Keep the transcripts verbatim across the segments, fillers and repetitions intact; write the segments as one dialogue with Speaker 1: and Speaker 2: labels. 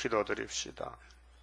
Speaker 1: 기도드립시다.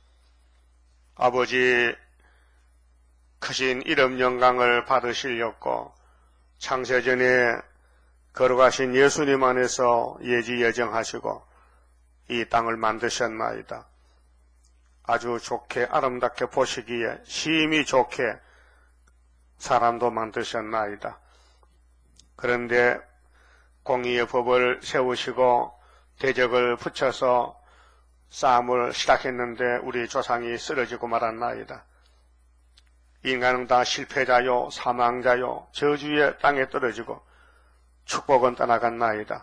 Speaker 1: 아버지, 크신 이름 영광을 받으시려고 창세전에 걸어가신 예수님 안에서 예지예정하시고 이 땅을 만드셨나이다. 아주 좋게 아름답게 보시기에 심히 좋게 사람도 만드셨나이다. 그런데 공의의 법을 세우시고 대적을 붙여서 싸움을 시작했는데 우리 조상이 쓰러지고 말았나이다. 인간은 다 실패자요 사망자요 저주의 땅에 떨어지고 축복은 떠나갔나이다.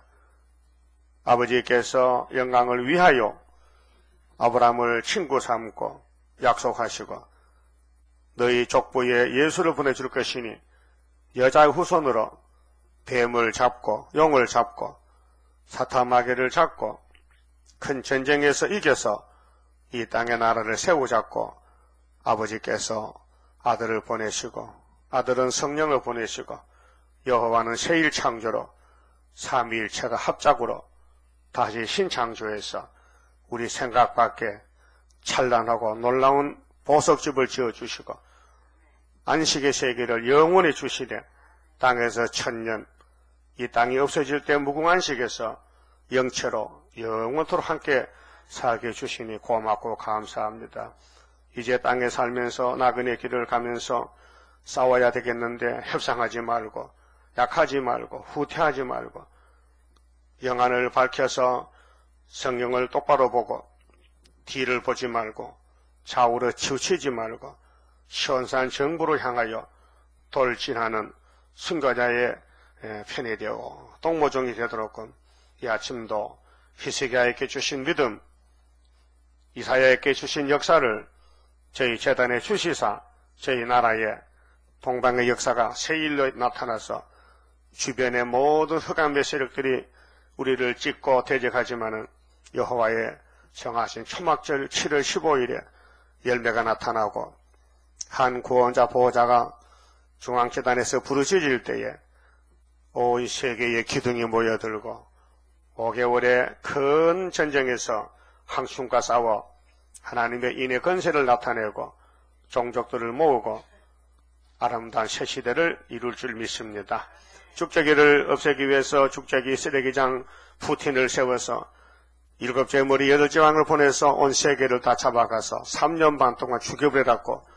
Speaker 1: 아버지께서 영광을 위하여 아브라함을 친구 삼고 약속하시고 너희 족보에 예수를 보내줄 것이니 여자의 후손으로 뱀을 잡고 용을 잡고 사탄 마귀를 잡고 큰 전쟁에서 이겨서 이 땅의 나라를 세우자고 아버지께서 아들을 보내시고 아들은 성령을 보내시고 여호와는 새일 창조로 삼위일체가 합작으로 다시 신창조해서 우리 생각 밖에 찬란하고 놀라운 보석집을 지어주시고 안식의 세계를 영원히 주시되 땅에서 천년 이 땅이 없어질 때 무궁안식에서 영체로 영원토록 함께 살게 해주시니 고맙고 감사합니다. 이제 땅에 살면서 나그네 길을 가면서 싸워야 되겠는데 협상하지 말고 약하지 말고 후퇴하지 말고 영안을 밝혀서 성경을 똑바로 보고 뒤를 보지 말고 좌우로 치우치지 말고 시온산 정부로 향하여 돌진하는 순교자의 편이 되어 동모종이 되도록 이 아침도 히스기야에게 주신 믿음, 이사야에게 주신 역사를 저희 재단에 주시사 저희 나라의 동방의 역사가 새일로 나타나서 주변의 모든 흑암의 세력들이 우리를 찍고 대적하지만은 여호와의 정하신 초막절 칠월 십오일에 열매가 나타나고 한 구원자 보호자가 중앙재단에서 부르짖을 때에 오 이 세계의 기둥이 모여들고 오 개월의 큰 전쟁에서 황충과 싸워 하나님의 인의 건세를 나타내고 종족들을 모으고 아름다운 새 시대를 이룰 줄 믿습니다. 죽자기를 없애기 위해서 죽자기 쓰레기장 푸틴을 세워서 일곱째 머리 여덟째 왕을 보내서 온 세계를 다 잡아가서 삼 년 반 동안 죽여버려갖고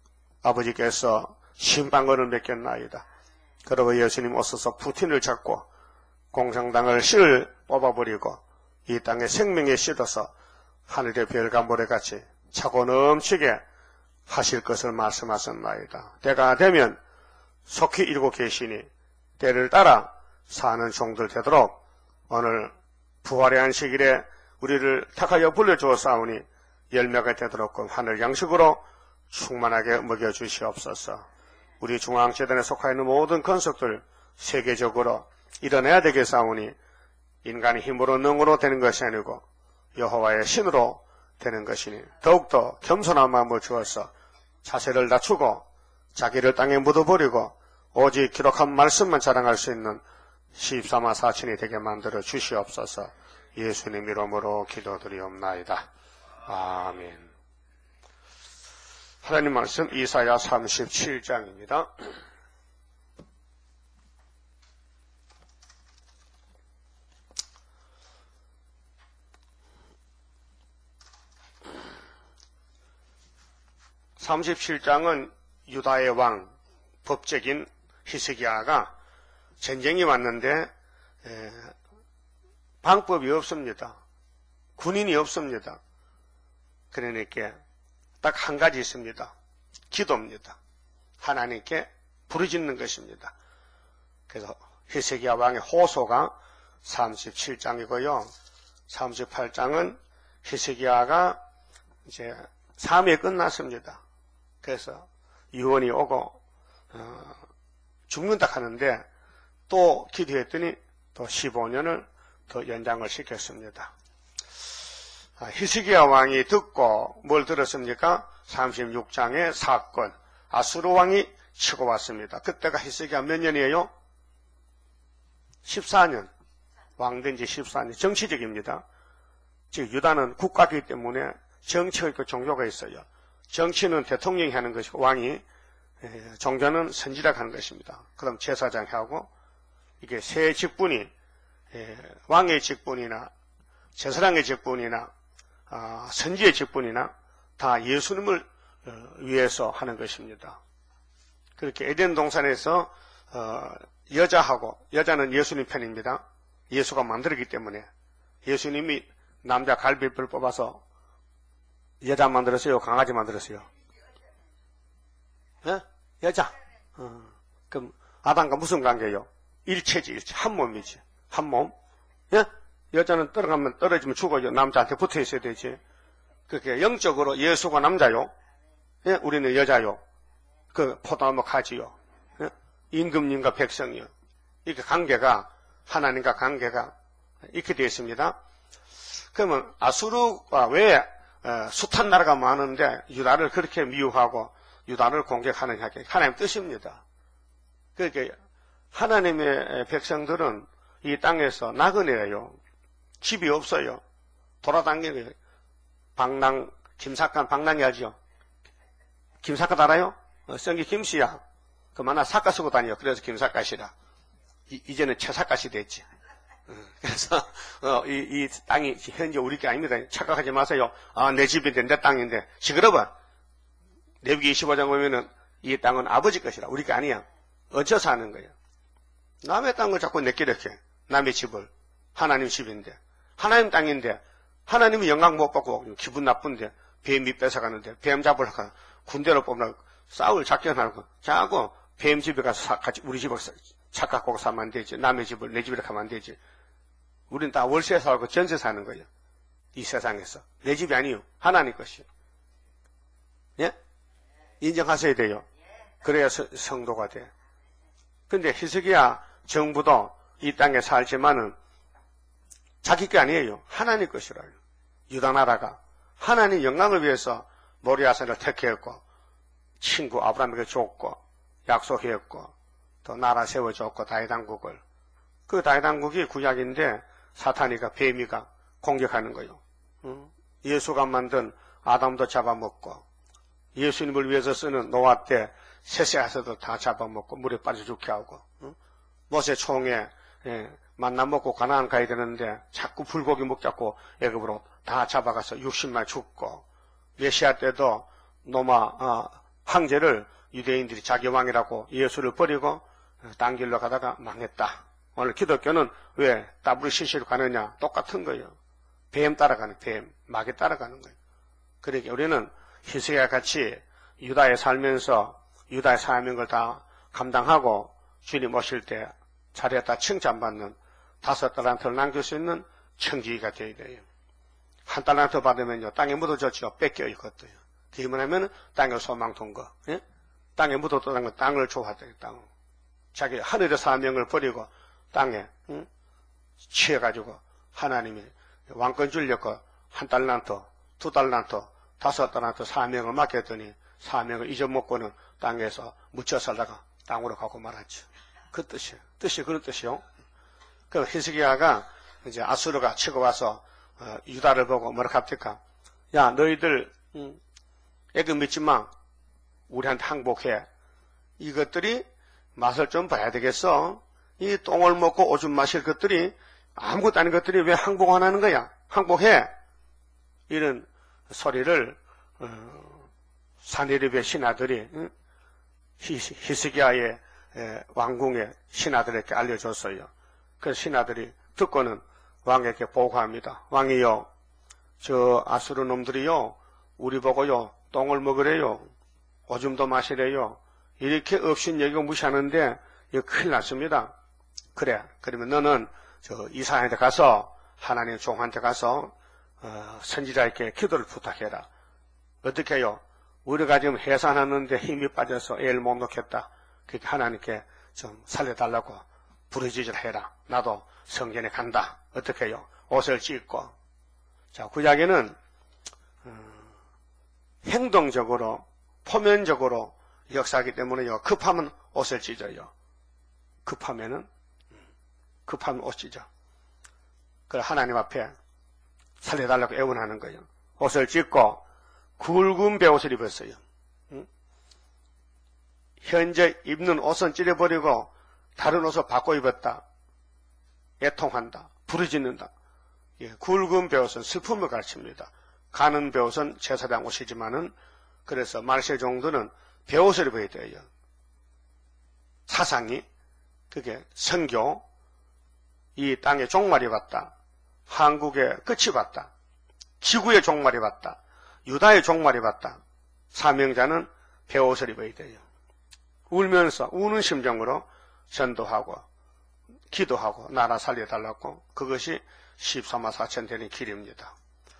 Speaker 1: 아버지께서 심판권을 맡겼나이다. 그러고 예수님 오셔서 푸틴을 잡고 공산당을 씨를 뽑아버리고 이 땅에 생명에 씻어서 하늘의 별과 모래같이 차고 넘치게 하실 것을 말씀하셨나이다. 때가 되면 속히 이루고 계시니 때를 따라 사는 종들 되도록 오늘 부활의 안식일에 우리를 택하여 불러주었사오니 열매가 되도록 하늘 양식으로 충만하게 먹여주시옵소서. 우리 중앙재단에 속하 있는 모든 건석들 세계적으로 일어나야 되겠사오니 인간의 힘으로 능으로 되는 것이 아니고 여호와의 신으로 되는 것이니 더욱더 겸손한 마음을 주어서 자세를 낮추고 자기를 땅에 묻어버리고 오직 기록한 말씀만 자랑할 수 있는 십삼화 사천이 되게 만들어 주시옵소서. 예수님 이름으로 기도드리옵나이다. 아멘. 하나님 말씀 이사야 삼십칠 장입니다. 삼십칠 장은 유다의 왕, 법적인 히스기야가 전쟁이 왔는데 에, 방법이 없습니다. 군인이 없습니다. 그러니까 딱 한 가지 있습니다. 기도입니다. 하나님께 부르짖는 것입니다. 그래서 히스기야 왕의 호소가 삼십칠 장이고요. 삼십팔 장은 히스기야가 이제 삶이 끝났습니다. 그래서 유언이 오고 어, 죽는다 하는데 또 기도했더니 또 십오 년을 더 연장을 시켰습니다. 아, 히스기야 왕이 듣고 뭘 들었습니까? 삼십육 장의 사건, 아수르 왕이 치고 왔습니다. 그때가 히스기야 몇 년이에요? 십사 년. 왕된 지 십사 년. 정치적입니다. 즉 유다는 국가이기 때문에 정치가 있고 종교가 있어요. 정치는 대통령이 하는 것이고 왕이, 종교는 선지자가 하는 것입니다. 그럼 제사장이 하고, 이게 세 직분이 왕의 직분이나 제사장의 직분이나 선지의 직분이나 다 예수님을 위해서 하는 것입니다. 그렇게 에덴 동산에서 여자하고, 여자는 예수님 편입니다. 예수가 만들었기 때문에 예수님이 남자 갈비뼈를 뽑아서 여자 만들었어요? 강아지 만들었어요? 예? 여자. 어. 그럼 아담과 무슨 관계예요? 일체지, 일체. 한 몸이지. 한 몸. 예? 여자는 떨어가면 떨어지면 죽어요. 남자한테 붙어 있어야 되지. 그렇게 영적으로 예수가 남자요. 예? 우리는 여자요. 그 포도나무 가지요. 예? 임금님과 백성이요. 이렇게 관계가, 하나님과 관계가 이렇게 되어 있습니다. 그러면 아수르가 왜 숱한 나라가 많은데 유다를 그렇게 미워하고 유다를 공격하느냐? 하나님 뜻입니다. 그러니까 하나님의 백성들은 이 땅에서 나그네예요. 집이 없어요. 돌아다니는 방랑, 김삿간 방랑이 알죠? 김삿갓 알아요? 어, 성기 김씨야. 그 만나 삿갓 쓰고 다녀요. 그래서 김삿갓이라. 이, 이제는 최삿갓이 됐지. 어, 그래서 어, 이, 이 땅이 현재 우리 게 아닙니다. 착각하지 마세요. 아, 내 집인데 내 땅인데. 시끄러워. 레위기 이십오 장 보면은 이 땅은 아버지 것이라. 우리 게 아니야. 얹혀서 하는 거예요. 남의 땅을 자꾸 내게 이렇게. 남의 집을. 하나님 집인데. 하나님 땅인데. 하나님이 영광 못 받고 기분 나쁜데. 뱀이 뺏어가는데. 뱀 잡으러 가. 군대로 뽑으면 싸울 작전하고. 자고 뱀 집에 가서 사, 같이 우리 집을 차 갖고 사면 안 되지. 남의 집을 내 집에 가면 안 되지. 우린 다 월세 살고 전세 사는 거예요. 이 세상에서. 내 집이 아니요. 하나님 것이요. 예? 인정하셔야 돼요. 그래야 서, 성도가 돼. 근데 히스기야 정부도 이 땅에 살지만은 자기 게 아니에요. 하나님 것이라요. 유다 나라가 하나님 영광을 위해서 모리아산을 택했고 친구 아브라함에게 줬고 약속했고 또 나라 세워줬고 다윗왕국을. 그 다윗왕국이 구약인데 사탄이가 뱀이가 공격하는 거예요. 예수가 만든 아담도 잡아먹고 예수님을 위해서 쓰는 노아 때 세세하서도 다 잡아먹고 물에 빠져 죽게 하고 모세 총에 만나 먹고 가나안 가야 되는데 자꾸 불고기 먹자고 애굽으로 다 잡아가서 육십만 죽고 메시아 때도 노마 어, 황제를 유대인들이 자기 왕이라고 예수를 버리고 딴 길로 가다가 망했다. 오늘 기독교는 왜 더블유씨씨로 가느냐? 똑같은 거예요. 뱀 따라가는 뱀, 마귀 따라가는 거예요. 그러니까 우리는 히스기야 같이 유다에 살면서 유다의 사명을 다 감당하고 주님 오실 때 잘했다 칭찬받는 다섯 달란트를 남길 수 있는 청지기가 되어야 돼요. 한 달란트 받으면요 땅에 묻어졌죠. 뺏겨요 그것도요. 그게 뭐냐면 땅에 소망 둔 거. 예? 땅에 묻어둔 거 땅을 좋아하대요. 땅. 자기 하늘의 사명을 버리고 땅에 응? 취해가지고 하나님이 왕권 주려고 한 달란트, 두 달란트, 다섯 달란트 사명을 맡겼더니 사명을 잊어먹고는 땅에서 묻혀 살다가 땅으로 가고 말았죠. 그 뜻이에요. 뜻이 그런 뜻이요. 그 히스기야가 이제 아수르가 치고 와서 어, 유다를 보고 뭐라 합니까? 야 너희들 응, 애굽 믿지 마. 우리한테 항복해. 이것들이 맛을 좀 봐야 되겠어. 이 똥을 먹고 오줌 마실 것들이 아무것도 아닌 것들이 왜 항복 안 하는 거야? 항복해. 이런 소리를 어, 사네립의 신하들이 응? 히스기야의 왕궁의 신하들에게 알려줬어요. 그 신하들이 듣고는 왕에게 보고합니다. 왕이요, 저 아수르 놈들이요, 우리 보고요, 똥을 먹으래요, 오줌도 마시래요. 이렇게 없인 여기고 무시하는데 이거 큰일 났습니다. 그래, 그러면 너는 저 이사한테 가서 하나님 종한테 가서 어, 선지자에게 기도를 부탁해라. 어떻게 해요? 우리가 지금 해산하는데 힘이 빠져서 애를 못 놓겠다. 그렇게 하나님께 좀 살려달라고 부르짖을 해라. 나도 성전에 간다. 어떻게 해요? 옷을 찢고. 자, 구약에는 음, 행동적으로 포면적으로 역사하기 때문에요. 급하면 옷을 찢어요. 급하면은 급하면 옷 찢어. 그래 하나님 앞에 살려달라고 애원하는 거예요. 옷을 찢고 굵은 베옷을 입었어요. 응? 현재 입는 옷은 찢어버리고 다른 옷을 바꿔 입었다. 애통한다. 부르짖는다. 예, 굵은 베옷은 슬픔을 가르칩니다. 가는 베옷은 제사장 옷이지만은 그래서 말세종들은 베옷을 입어야 돼요. 사상이 그게 선교, 이 땅의 종말이 왔다. 한국의 끝이 왔다. 지구의 종말이 왔다. 유다의 종말이 왔다. 사명자는 베옷을 입어야 돼요. 울면서 우는 심정으로 전도하고 기도하고 나라 살려달라고 그것이 십삼만 사천 되는 길입니다.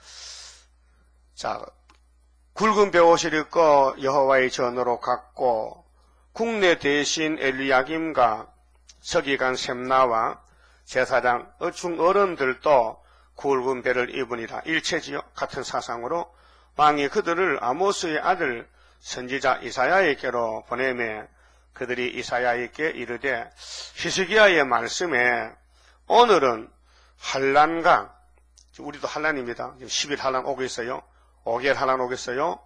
Speaker 1: 자, 굵은 베옷을 입고 여호와의 전으로 갔고 국내 대신 엘리야김과 서기관 셈나와 제사장 어충 어른들도 굵은 베를 입으니라. 일체지요. 같은 사상으로 왕이 그들을 아모스의 아들 선지자 이사야에게로 보내매 그들이 이사야에게 이르되 히스기야의 말씀에 오늘은 한란과 우리도 한란입니다. 십 일 한란 오고 있어요. 오 개월 한란 오고 있어요.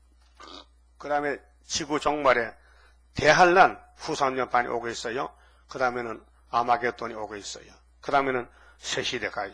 Speaker 1: 그 다음에 지구 종말에 대한란 후삼년반이 오고 있어요. 그 다음에는 아마겟돈이 오고 있어요. 그 다음에는 새시대 가요.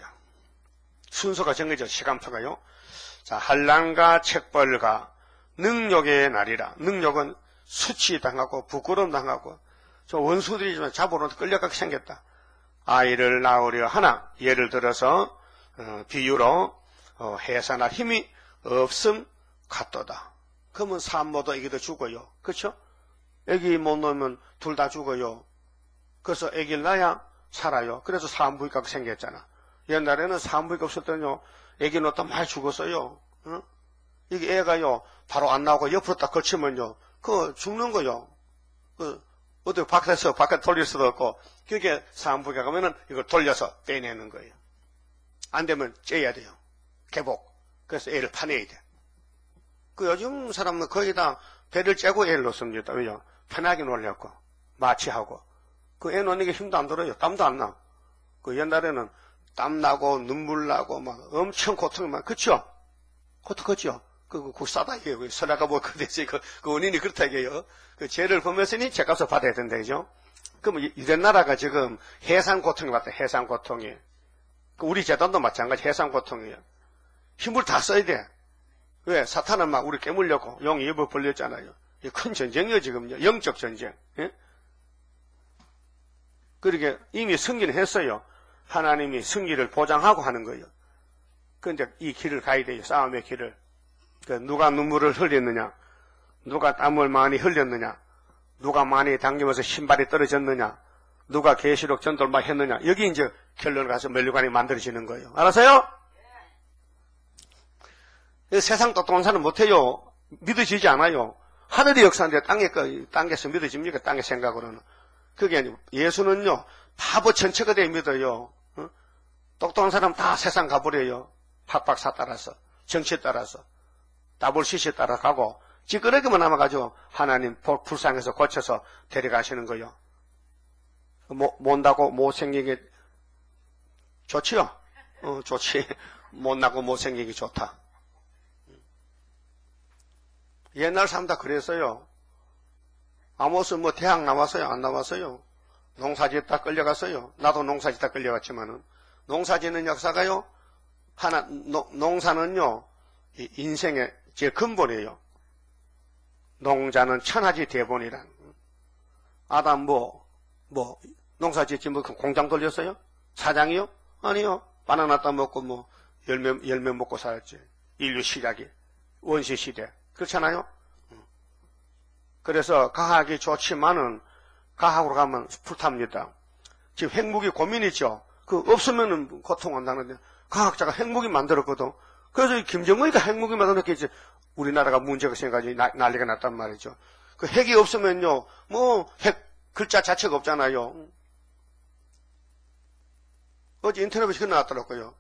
Speaker 1: 순서가 정해져 시간표가요. 자, 한란과 책벌과 능력의 날이라. 능력은 수치당하고 부끄러움 당하고 저 원수들이지만 잡으러 끌려가게 생겼다. 아이를 낳으려 하나 예를 들어서 어, 비유로 어, 해산할 힘이 없음 같도다. 그러면 산모도 애기도 죽어요. 그렇죠? 애기 못 놓으면 둘 다 죽어요. 그래서 애기를 낳아야 살아요. 그래서 산부인과가 생겼잖아. 옛날에는 산부인과 없었더니요 애기 놓다 많이 죽었어요. 어? 이게 애가요 바로 안 나오고 옆으로 딱 걸치면요 그거 죽는 거요. 그 어떻게 바깥에서 바깥 돌릴 수도 없고 그게 산부인과 가면은 이걸 돌려서 빼내는 거예요. 안 되면 째야 돼요. 개복. 그래서 애를 파내야 돼. 그 요즘 사람은 거의 다 배를 째고 애를 놓습니다. 왜요? 편하게 놀려고 마취하고 그 애 놓는 게 힘도 안 들어요. 땀도 안 나. 그 옛날에는 땀 나고 눈물 나고 막 엄청 고통이 막 그쵸? 고통 그죠? 그, 그, 싸다, 이게. 설아가 뭐, 그, 대체, 그, 그 원인이 그렇다, 이게요. 그, 죄를 범했으니 죄값을 받아야 된다, 이죠? 그럼, 이런 나라가 지금 해상 고통이 왔다, 해상 고통이. 그 우리 재단도 마찬가지, 해상 고통이에요. 힘을 다 써야 돼. 왜? 사탄은 막 우리 깨물려고 용이 입을 벌렸잖아요. 이 큰 전쟁이요, 지금요. 영적 전쟁. 예? 그러게, 이미 승리를 했어요. 하나님이 승리를 보장하고 하는 거예요. 그런데 이 길을 가야 돼요, 싸움의 길을. 그 누가 눈물을 흘렸느냐, 누가 땀을 많이 흘렸느냐, 누가 많이 당기면서 신발이 떨어졌느냐, 누가 계시록 전도를 많이 했느냐, 여기 이제 결론을 가서 멸류관이 만들어지는 거예요. 알았어요? 네. 세상 똑똑한 사람 못해요. 믿어지지 않아요. 하늘의 역사인데 땅에, 땅에서 믿어집니까? 땅의 생각으로는. 그게 아니고 예수는요 바보 전체가 돼 믿어요. 어? 똑똑한 사람 다 세상 가버려요. 학박사 따라서, 정치에 따라서. 다볼시시에 따라가고 찌끄러기만 남아가지고 하나님 불쌍해서 고쳐서 데려가시는 거요. 뭐, 못나고 못생기게 좋지요? 어, 좋지. 못나고 못생기기 좋다. 옛날 사람 다 그랬어요. 아모스 뭐 대학 나왔어요? 안 나왔어요? 농사짓다 끌려갔어요. 나도 농사짓다 끌려갔지만은 농사짓는 역사가요. 하나 노, 농사는요 인생의 제일 근본이에요. 농자는 천하지 대본이란. 아담 뭐, 뭐, 농사짓지 뭐 공장 돌렸어요? 사장이요? 아니요. 바나나 따먹고 뭐, 열매, 열매 먹고 살았지. 인류 시작이. 원시 시대. 그렇잖아요? 그래서 과학이 좋지만은, 과학으로 가면 불탑니다. 지금 핵무기 고민이죠? 그 없으면은 고통한다는데, 과학자가 핵무기 만들었거든. 그래서 김정은이가 핵무기 만들었겠지. 우리나라가 문제가 생겨가지고 난리가 났단 말이죠. 그 핵이 없으면요, 뭐, 핵 글자 자체가 없잖아요. 어제 인터넷에 그거 나왔더라고요.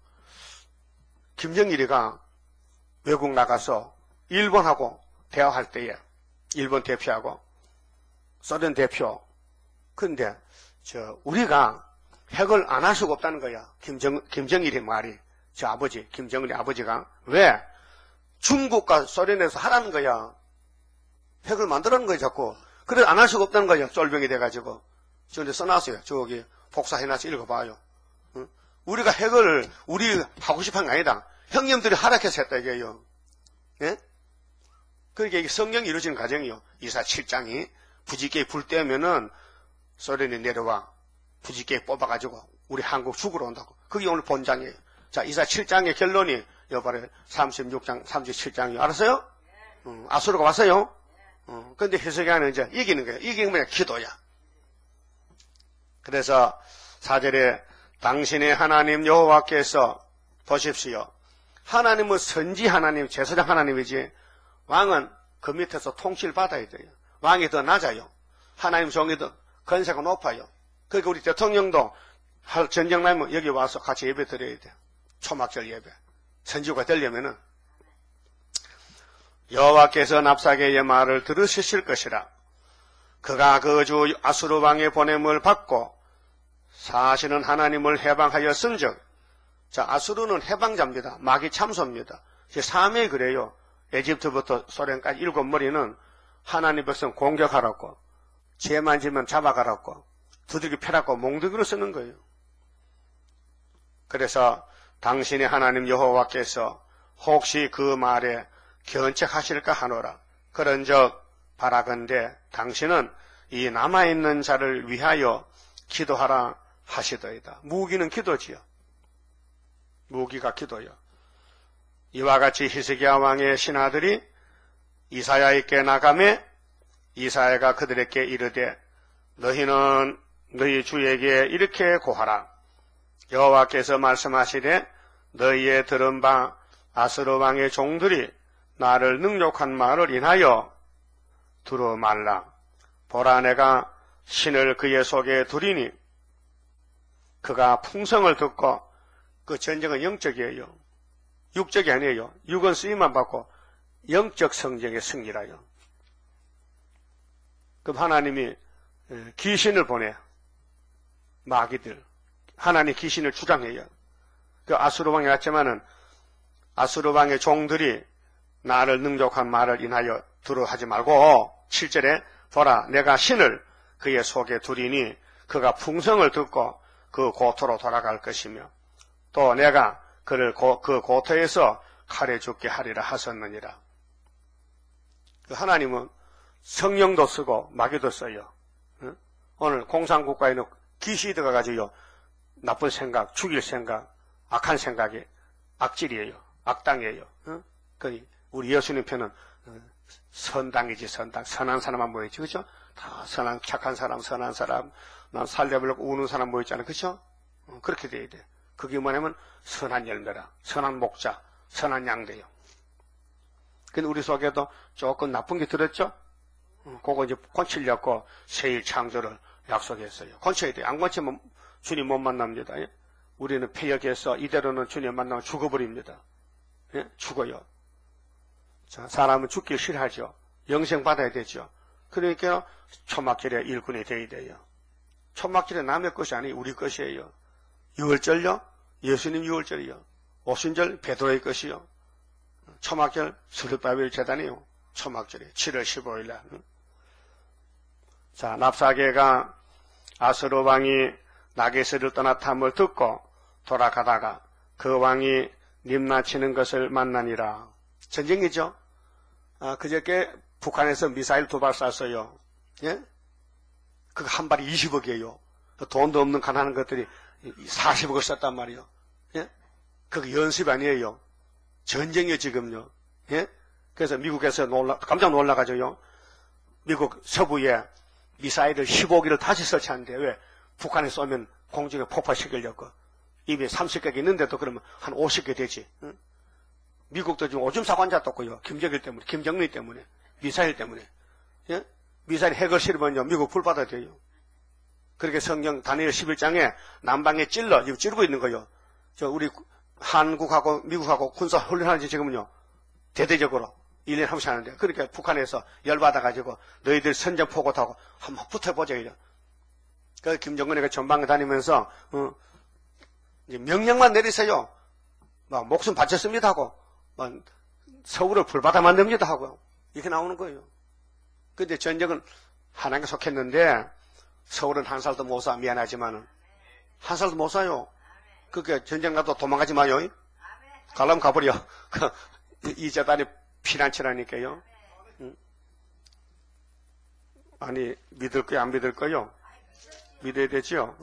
Speaker 1: 김정일이가 외국 나가서 일본하고 대화할 때에, 일본 대표하고, 소련 대표. 근데, 저, 우리가 핵을 안 할 수가 없다는 거야. 김정, 김정일의 말이. 저 아버지, 김정은의 아버지가. 왜? 중국과 소련에서 하라는 거야. 핵을 만들라는 거야, 자꾸. 그래, 안 할 수가 없다는 거야, 쫄병이 돼가지고. 저기 써놨어요. 저기, 복사해놔서 읽어봐요. 응? 우리가 핵을, 우리 하고 싶은 게 아니다. 형님들이 하락해서 했다, 이게요. 예? 그러니까 이게 성경이 이루어지는 과정이요. 이사 칠 장이 부지게에 불 떼면은 소련이 내려와. 부지게에 뽑아가지고 우리 한국 죽으러 온다고. 그게 오늘 본장이에요. 자, 이사 칠 장의 결론이 여봐요. 삼십육 장, 삼십칠 장이요. 알았어요? 음, 아수르가 왔어요? 음, 근데 해석하는 이제 이기는 거예요. 이기는 게 기도야. 그래서 사 절에 당신의 하나님 여호와께서 보십시오. 하나님은 선지 하나님, 제사장 하나님이지 왕은 그 밑에서 통치를 받아야 돼요. 왕이 더 낮아요. 하나님 종이 더 건세가 높아요. 그러니까 우리 대통령도 전쟁 나면 여기 와서 같이 예배 드려야 돼요. 초막절 예배. 선지가 되려면은 여호와께서 납사계의 말을 들으실 것이라. 그가 그 주 아수르 왕의 보냄을 받고 사실은 하나님을 해방하였은즉. 자, 아수르는 해방자입니다. 마귀 참소입니다. 삼회 그래요. 에집트부터 소련까지 일곱 머리는 하나님 백성 공격하라고, 죄만 지면 잡아가라고, 두들기 패라고 몽둥이로 쓰는 거예요. 그래서 당신의 하나님 여호와께서 혹시 그 말에 견책하실까 하노라. 그런즉 바라건대 당신은 이 남아있는 자를 위하여 기도하라 하시더이다. 무기는 기도지요. 무기가 기도요. 이와 같이 히스기야 왕의 신하들이 이사야에게 나가매 이사야가 그들에게 이르되 너희는 너희 주에게 이렇게 고하라. 여호와께서 말씀하시되 너희의 들은 바 아스르 왕의 종들이 나를 능욕한 말을 인하여 두루 말라. 보라, 내가 신을 그의 속에 두리니 그가 풍성을 듣고, 그 전쟁은 영적이에요. 육적이 아니에요. 육은 쓰임만 받고 영적 성적의 승리라요. 그럼 하나님이 귀신을 보내. 마귀들. 하나님 귀신을 주장해요. 그 아수르 왕이 왔지만은 아수르 왕의 종들이 나를 능욕한 말을 인하여 두루 하지 말고 칠 절에 보라, 내가 신을 그의 속에 두리니 그가 풍성을 듣고 그 고토로 돌아갈 것이며 또 내가 그를 고, 그 고토에서 칼에 죽게 하리라 하셨느니라. 하나님은 성령도 쓰고 마귀도 써요. 응? 오늘 공산국가에는 귀신이 들어가가지고 나쁜 생각, 죽일 생각, 악한 생각이 악질이에요. 악당이에요. 응? 그 우리 예수님 편은 선당이지, 선당. 선한 사람만 모였지, 그죠? 다 선한, 착한 사람, 선한 사람, 난 살려보려고 우는 사람 모였잖아요, 그죠? 어, 그렇게 돼야 돼. 그게 뭐냐면 선한 열매라, 선한 목자, 선한 양대요. 근데 우리 속에도 조금 나쁜 게 들었죠? 어, 그거 이제 고치려고 새일 창조를 약속했어요. 고쳐야 돼. 안 고치면 주님 못 만납니다. 예? 우리는 폐역해서 이대로는 주님 만나면 죽어버립니다. 예? 죽어요. 자, 사람은 죽기 싫어하죠. 영생 받아야 되죠. 그러니까 초막절에 일꾼이 되어야 돼요. 초막절에 남의 것이 아니 우리 것이에요. 유월절요? 예수님 유월절이요. 오순절 베드로의 것이요. 초막절 스룹바벨 제단이요. 초막절에 칠월 십오일 날. 자, 납사계가 아스루 왕이 나게스를 떠나 탐을 듣고 돌아가다가 그 왕이 님나치는 것을 만나니라. 전쟁이죠. 아, 그저께 북한에서 미사일 두 발 쐈어요. 예? 그거 한 발이 이십억이에요. 돈도 없는 가난한 것들이 사십억을 썼단 말이에요. 예? 그게 연습이 아니에요. 전쟁이에요, 지금요. 예? 그래서 미국에서 놀라, 깜짝 놀라가지고요. 미국 서부에 미사일을 십오 기를 다시 설치하는데 왜? 북한에 쏘면 공중에 폭발시키려고. 이미 삼십 개가 있는데도 그러면 한 오십 개 되지. 응? 미국도 지금 오줌 싸고 앉았다고요. 김정일 때문에, 김정일 때문에, 미사일 때문에. 예? 미사일 핵을 실으면요, 미국 불받아야 돼요. 그렇게 성경 다니엘 십일 장에 남방에 찔러, 지금 찌르고 있는 거예요. 저, 우리 한국하고 미국하고 군사 훈련하는지 지금은요, 대대적으로 일 년에 한 번씩 하는데, 그러니까 북한에서 열받아가지고 너희들 선전포고 타고 한번 붙어보자, 이래. 그 김정은이가 전방에 다니면서, 어, 이제 명령만 내리세요. 막 목숨 바쳤습니다 하고, 막 서울을 불바다 만듭니다 하고, 이렇게 나오는 거예요. 근데 전쟁은 하나님께 속했는데, 서울은 한 살도 못 사, 미안하지만은. 한 살도 못 사요. 그게 전쟁 가도 도망가지 마요. 가려면 가버려. 이 재단이 피난처라니까요. 응? 아니, 믿을 거야, 안 믿을 거요? 믿어야 되지요.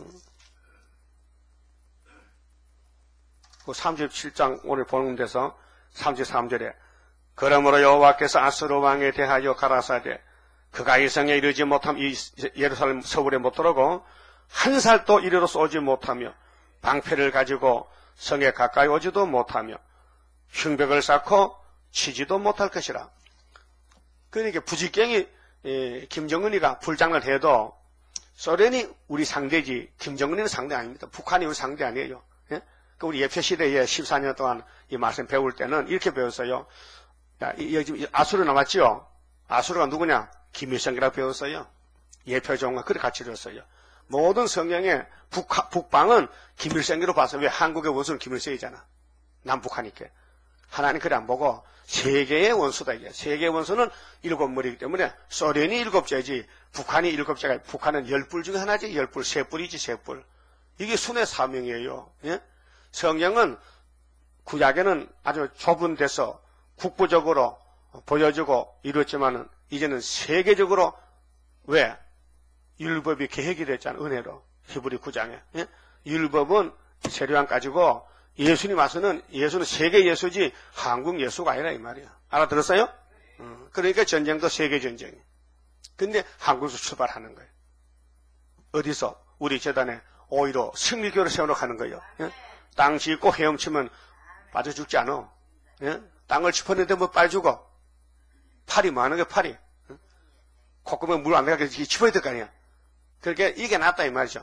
Speaker 1: 그 삼십칠 장 오늘 보는 데서 삼십삼 절에 그러므로 여호와께서 아수르 왕에 대하여 가라사대 그가 이 성에 이르지 못하면 이 예루살렘 서울에 못 들어오고 한 살도 이리로서 오지 못하며 방패를 가지고 성에 가까이 오지도 못하며 흉벽을 쌓고 치지도 못할 것이라. 그러니까 부지깽이 예, 김정은이가 불장을 해도 소련이 우리 상대지 김정은이는 상대 아닙니다. 북한이 우리 상대 아니에요. 예? 그 우리 예표시대에 십사 년 동안 이 말씀 배울 때는 이렇게 배웠어요. 야, 여기 아수르 나왔죠? 아수르가 누구냐? 김일성이라고 배웠어요. 예표종과 그렇게 같이 들었어요. 모든 성경에 북하, 북방은 김일성으로 봐서 왜 한국의 원수는 김일성이잖아. 남북하니까. 하나님 그래 안 보고 세계의 원수다 이게. 세계의 원수는 일곱 머리이기 때문에 소련이 일곱째지 북한이 일곱째가 북한은 열 뿔 중에 하나지. 열 뿔, 세 뿔이지 세 뿔. 이게 순의 사명이에요. 예? 성경은 구약에는 아주 좁은 데서 국부적으로 보여주고 이뤘지만은 이제는 세계적으로 왜? 율법이 계획이 됐잖아. 은혜로. 히브리 구 장에. 예? 율법은 세례안 가지고 예수님 와서는 예수는 세계 예수지 한국 예수가 아니라 이 말이야. 알아들었어요? 음, 그러니까 전쟁도 세계 전쟁이. 근데 한국에서 출발하는 거예요. 어디서? 우리 재단에 오히려 승리교를 세워놓고 하는 거예요. 예? 땅 짓고 헤엄치면 빠져 죽지 않아. 예? 땅을 짚었는데 뭐 빠져 죽어. 팔이 뭐 하는 거야, 팔이. 예? 콧구멍에 물 안 들어가게 짚어야 될 거 아니야. 그렇게 이게 낫다 이 말이죠.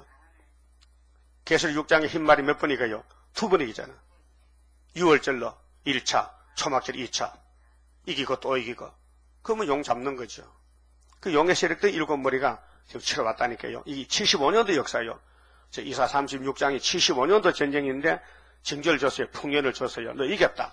Speaker 1: 계시록 육 장에 흰말이 몇 번이가요? 두 번이잖아. 유월절로 일 차, 초막절 이 차. 이기고 또 이기고. 그러면 용 잡는 거죠. 그 용의 세력들 일곱 머리가 지금 치러왔다니까요. 이 칠십오 년도 역사요. 이사 삼십육 장이 칠십오 년도 전쟁인데 징조를 줬어요. 풍년을 줬어요. 너 이겼다.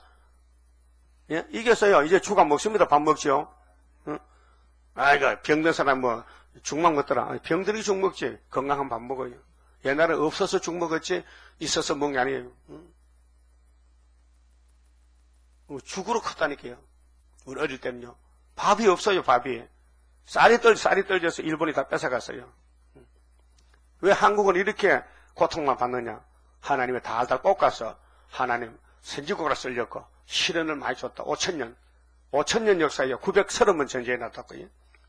Speaker 1: 예? 이겼어요. 이제 죽 안 먹습니다. 밥 먹죠. 응? 아이고 병든 사람 뭐 죽만 먹더라. 병들이 죽 먹지. 건강한 밥 먹어요. 옛날에 없어서 죽 먹었지 있어서 먹는 게 아니에요. 응? 죽으로 컸다니까요. 우리 어릴 때는요. 밥이 없어요. 밥이. 쌀이 떨 쌀이 떨져서 일본이 다 뺏어갔어요. 왜 한국은 이렇게 고통만 받느냐? 하나님이 달달 볶아서 하나님 선지국으로 쓸렸고 시련을 많이 줬다. 오천 년. 오천 년 역사에 구백삼십 번 전쟁이 났다고요.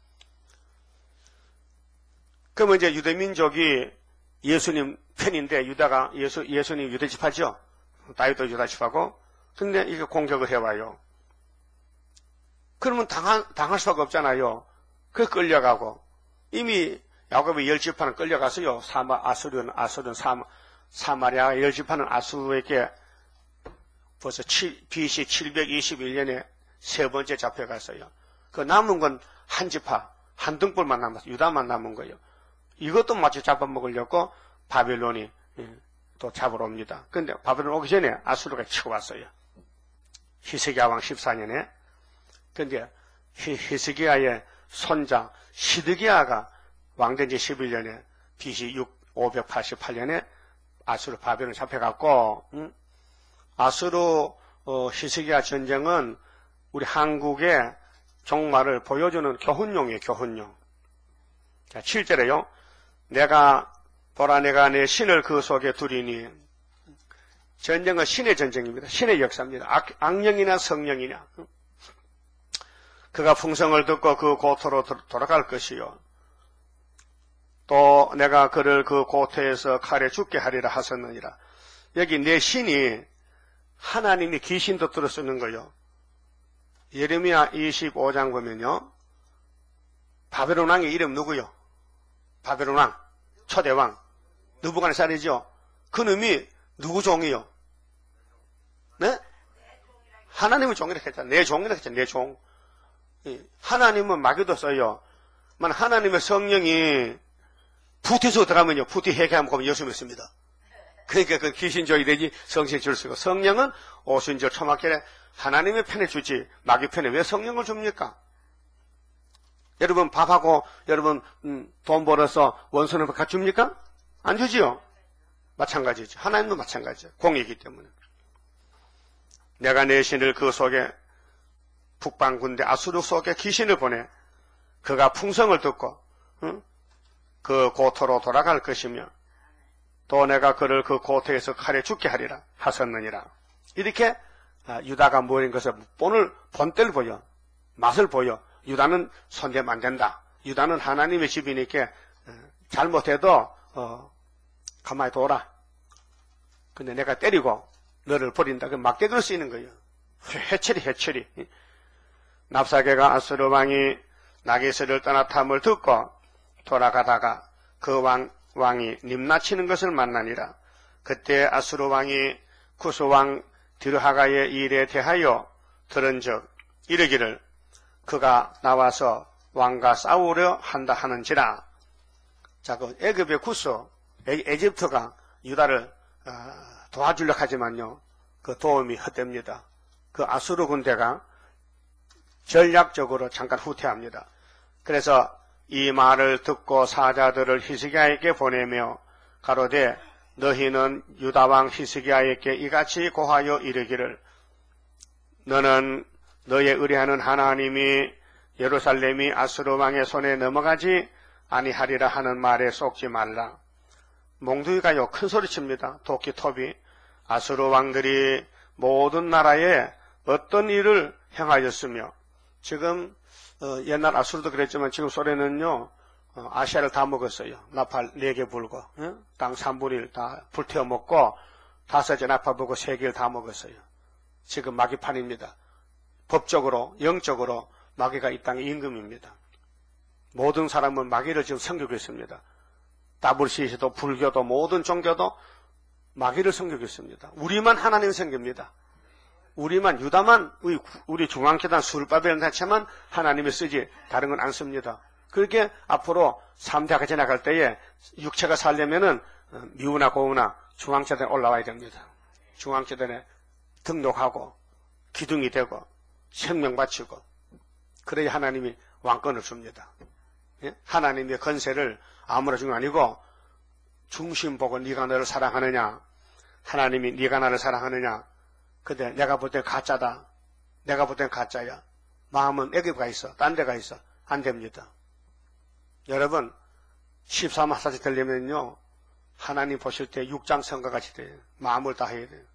Speaker 1: 그러면 이제 유대민족이 예수님 편인데 유다가 예수, 예수님 유대집하죠? 다윗도 유다집하고. 근데 이게 공격을 해와요. 그러면 당한, 당할 수밖에 없잖아요. 그 끌려가고. 이미 야곱의 열 지파는 끌려가서요. 사마, 아수르는, 아수르는 사마, 사마리아 열 지파는 아수르에게 벌써 비씨 칠백이십일 년에 세 번째 잡혀갔어요. 그 남은 건 한 지파, 한 등불만 남았어요. 유다만 남은 거예요. 이것도 마치 잡아먹으려고 바벨론이 또 잡으러 옵니다. 근데 바벨론 오기 전에 아수르가 치고 왔어요. 히스기야 왕 십사 년에. 근데 히스기야의 손자 시드기야가 왕된 지 십일 년에 비씨 오백팔십팔 년에 아수르 바벨론 잡혀갔고, 응? 아수르 어, 히스기야 전쟁은 우리 한국의 종말을 보여주는 교훈용이에요. 교훈용. 자, 칠 절에요. 내가 보라 내가 내 신을 그 속에 두리니. 전쟁은 신의 전쟁입니다. 신의 역사입니다. 악, 악령이나 성령이냐. 그가 풍성을 듣고 그 고토로 돌아갈 것이요. 또 내가 그를 그 고토에서 칼에 죽게 하리라 하셨느니라. 여기 내 신이 하나님이 귀신도 들어 쓰는 거요. 예레미야 이십오 장 보면요. 바벨론 왕의 이름 누구요? 바벨론 왕, 초대왕, 느부갓네살이죠. 그 놈이 누구 종이요? 네? 하나님의 종이라고 했잖아. 내 종이라고 했잖아. 내 종. 하나님은 마귀도 써요. 만 하나님의 성령이 푸티에서 들어가면요. 푸티 회개하면 거기 예수 믿습니다. 그러니까 그 귀신 줘야 되지 성신 줄 수가. 성령은 오순절 초막절에 하나님의 편에 주지 마귀 편에 왜 성령을 줍니까? 여러분 밥하고 여러분 음, 돈 벌어서 원수는 갖 줍니까? 안 주지요. 마찬가지죠. 하나님도 마찬가지죠. 공이기 때문에. 내가 내 신을 그 속에 북방군대 아수르 속에 귀신을 보내 그가 풍성을 듣고 응? 그 고토로 돌아갈 것이며 또 내가 그를 그 고토에서 칼에 죽게 하리라 하셨느니라. 이렇게 유다가 뭐인 것을 본을 본때를 보여 맛을 보여. 유다는 손대면 안 된다. 유다는 하나님의 집이니까 잘못해도 어, 가만히 둬라. 근데 내가 때리고 너를 버린다. 그 막대기로 쓰이는 거예요. 해처리 해처리. 납사게가 아수르 왕이 나게스를 떠나 탐을 듣고 돌아가다가 그 왕, 왕이 님나치는 것을 만나니라. 그때 아수르 왕이 구스 왕 드르하가의 일에 대하여 들은즉 이르기를 그가 나와서 왕과 싸우려 한다 하는지라. 자, 그 애굽의 구스, 에집트가 유다를 도와주려고 하지만요, 그 도움이 헛됩니다. 그 아수르 군대가 전략적으로 잠깐 후퇴합니다. 그래서 이 말을 듣고 사자들을 히스기야에게 보내며 가로되 너희는 유다왕 히스기야에게 이같이 고하여 이르기를 너는 너의 의뢰하는 하나님이 예루살렘이 아수르 왕의 손에 넘어가지 아니하리라 하는 말에 속지 말라. 몽둥이가요 큰 소리 칩니다. 도끼 톱이. 아수르 왕들이 모든 나라에 어떤 일을 행하였으며 지금 어, 옛날 아수르도 그랬지만 지금 소련은요 어, 아시아를 다 먹었어요. 나팔 네 개 불고 예? 땅 삼분의 일 다 불태워 먹고 다섯째 나팔 불고 세 개를 다 먹었어요. 지금 마귀판입니다. 법적으로 영적으로 마귀가 이 땅의 임금입니다. 모든 사람은 마귀를 지금 섬기고 있습니다. 다블시시도 불교도 모든 종교도 마귀를 섬기고 있습니다. 우리만 하나님 섬깁니다. 우리만 유다만 우리, 우리 중앙교단 술바벨 자체만 하나님이 쓰지 다른 건 안 씁니다. 그렇게 앞으로 삼 대가 지나갈 때에 육체가 살려면은 미우나 고우나 중앙교단에 올라와야 됩니다. 중앙교단에 등록하고 기둥이 되고 생명 바치고 그래야 하나님이 왕권을 줍니다. 예? 하나님의 건세를 아무나 준 게 아니고 중심 보고 네가 너를 사랑하느냐 하나님이 네가 나를 사랑하느냐 근데 내가 볼 땐 가짜다. 내가 볼 땐 가짜야. 마음은 애굽가 있어. 딴 데가 있어. 안 됩니다. 여러분 십삼 하사지 되려면요 하나님 보실 때 육장 성과같이 돼요. 마음을 다해야 돼요.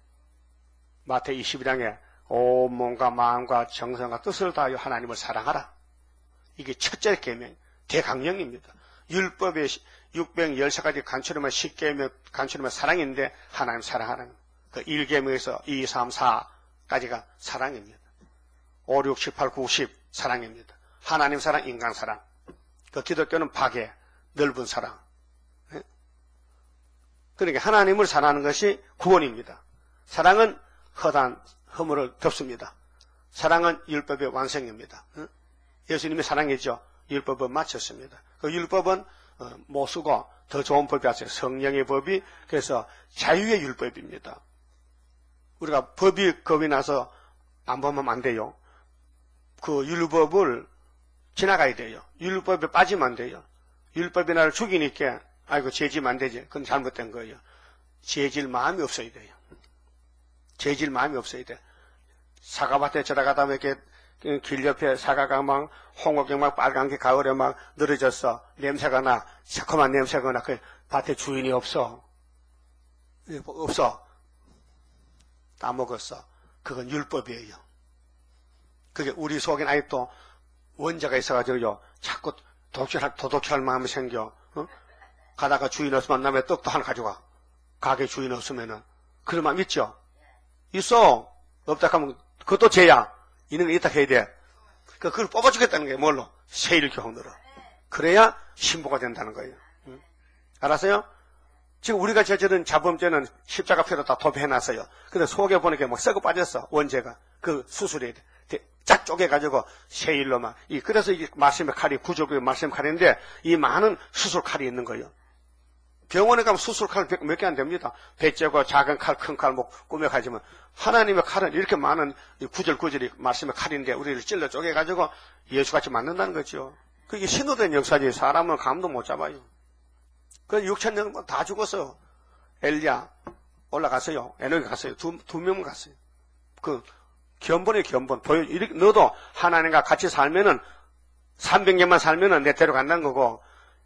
Speaker 1: 마태 이십일 장에 온 몸과 마음과 정성과 뜻을 다하여 하나님을 사랑하라. 이게 첫째 계명, 대강령입니다. 율법의 육백십 가지 간추려면 십 계명 간추려면 사랑인데 하나님 사랑하라는 그 일 계명에서 이, 삼, 사까지가 사랑입니다. 오, 육, 칠, 팔, 구, 십 사랑입니다. 하나님 사랑, 인간 사랑. 그 기독교는 박애, 넓은 사랑. 그러니까 하나님을 사랑하는 것이 구원입니다. 사랑은 허단 허물을 덮습니다. 사랑은 율법의 완성입니다. 예수님이 사랑이죠. 율법은 마쳤습니다. 그 율법은 못 쓰고 더 좋은 법이 왔어요. 성령의 법이. 그래서 자유의 율법입니다. 우리가 법이 겁이 나서 안 보면 안 돼요. 그 율법을 지나가야 돼요. 율법에 빠지면 안 돼요. 율법이 나를 죽이니까 아이고 죄지면 안 되지. 그건 잘못된 거예요. 죄질 마음이 없어야 돼요. 죄질 마음이 없어야 돼. 사과밭에 들어가다 보면 이렇게 길 옆에 사과가 막 홍옥이 막 빨간 게 가을에 막 늘어졌어. 냄새가 나. 새콤한 냄새가 나. 그 밭에 주인이 없어. 없어. 다 먹었어. 그건 율법이에요. 그게 우리 속엔 아직도 원자가 있어가지고요. 자꾸 도둑질, 도둑질할 마음이 생겨. 어? 가다가 주인 없으면 남의 떡도 하나 가져가. 가게 주인 없으면은. 그런 마음 있죠? 있어. 없다 하면 그것도 죄야. 있는 거 있다 해야 돼. 그걸 뽑아주겠다는 거예요. 뭘로? 세일 교훈으로. 그래야 신부가 된다는 거예요. 응? 알았어요? 지금 우리가 저지른 자범죄는 십자가 표로 다 도배해놨어요. 근데 속에 보니까 막 썩어 빠졌어. 원죄가. 그 수술해야 돼. 쫙 쪼개가지고 세일로만. 이 그래서 이 말씀의 칼이 구조부의 말씀 칼인데 이 많은 수술 칼이 있는 거예요. 병원에 가면 수술칼 몇 개 안 됩니다. 배째고 작은 칼, 큰 칼, 뭐 꾸며 가지면 하나님의 칼은 이렇게 많은 구절구절이 말씀의 칼인데 우리를 찔러 쪼개가지고 예수같이 맞는다는 거죠. 그게 신호된 역사지. 사람은 감도 못 잡아요. 그 육천 년 다 죽었어요. 엘리야 올라갔어요. 에녹이 갔어요. 두, 두 명 갔어요. 그 견본이에요, 견본. 보여, 이렇게, 너도 하나님과 같이 살면은, 삼백 년만 살면은 내 데려간다는 거고,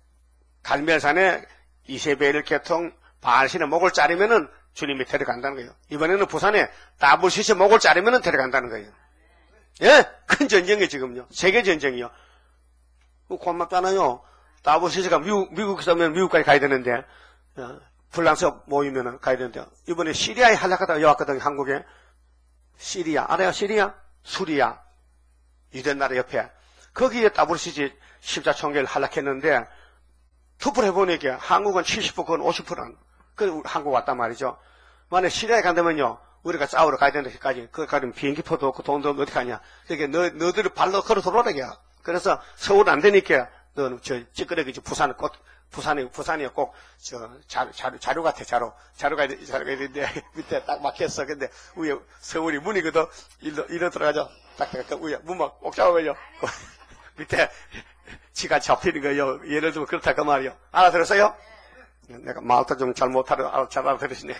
Speaker 1: 갈멜산에 이세벨 계통 바알신의 목을 자르면은 주님이 데려간다는 거예요. 이번에는 부산에 따블시시 목을 자르면은 데려간다는 거예요. 예? 큰 전쟁이 지금요. 세계 전쟁이요. 고맙잖아요. 따블시시가 미국, 미국에서 오면 미국까지 가야 되는데, 프랑스 모이면은 가야 되는데, 이번에 시리아에 하려고 여왔거든요, 한국에. 시리아, 알아요? 시리아? 수리아. 유대 나라 옆에. 거기에 따블시시 십자총회를 하려했는데, 투표를 해보니까 한국은 칠십 퍼센트, 그건 오십 퍼센트. 그 한국 왔단 말이죠. 만약에 시리아에 간다면요, 우리가 싸우러 가야 되는 데까지, 거기까지 비행기표도 없고 돈도 없고 어떻게 하냐. 그러니까 너, 너들이 발로 걸어 들어오라게야. 그래서 서울 안 되니까, 너는 저, 찌끄레기 부산은 꼭, 부산이, 부산이 꼭, 저, 자료, 자료, 자료 같아, 자료. 자료가, 자료가 있는데, 밑에 딱 막혔어. 근데, 위에 서울이 문이거든. 일로, 일로 들어가죠. 딱, 딱, 위에 문만 꼭 잡아요. 밑에, 지가 잡히는 거예요. 예를 들면 그렇다, 그 말이요. 알아들었어요? 내가 말도 좀 잘 못하려, 잘 알아들으시네.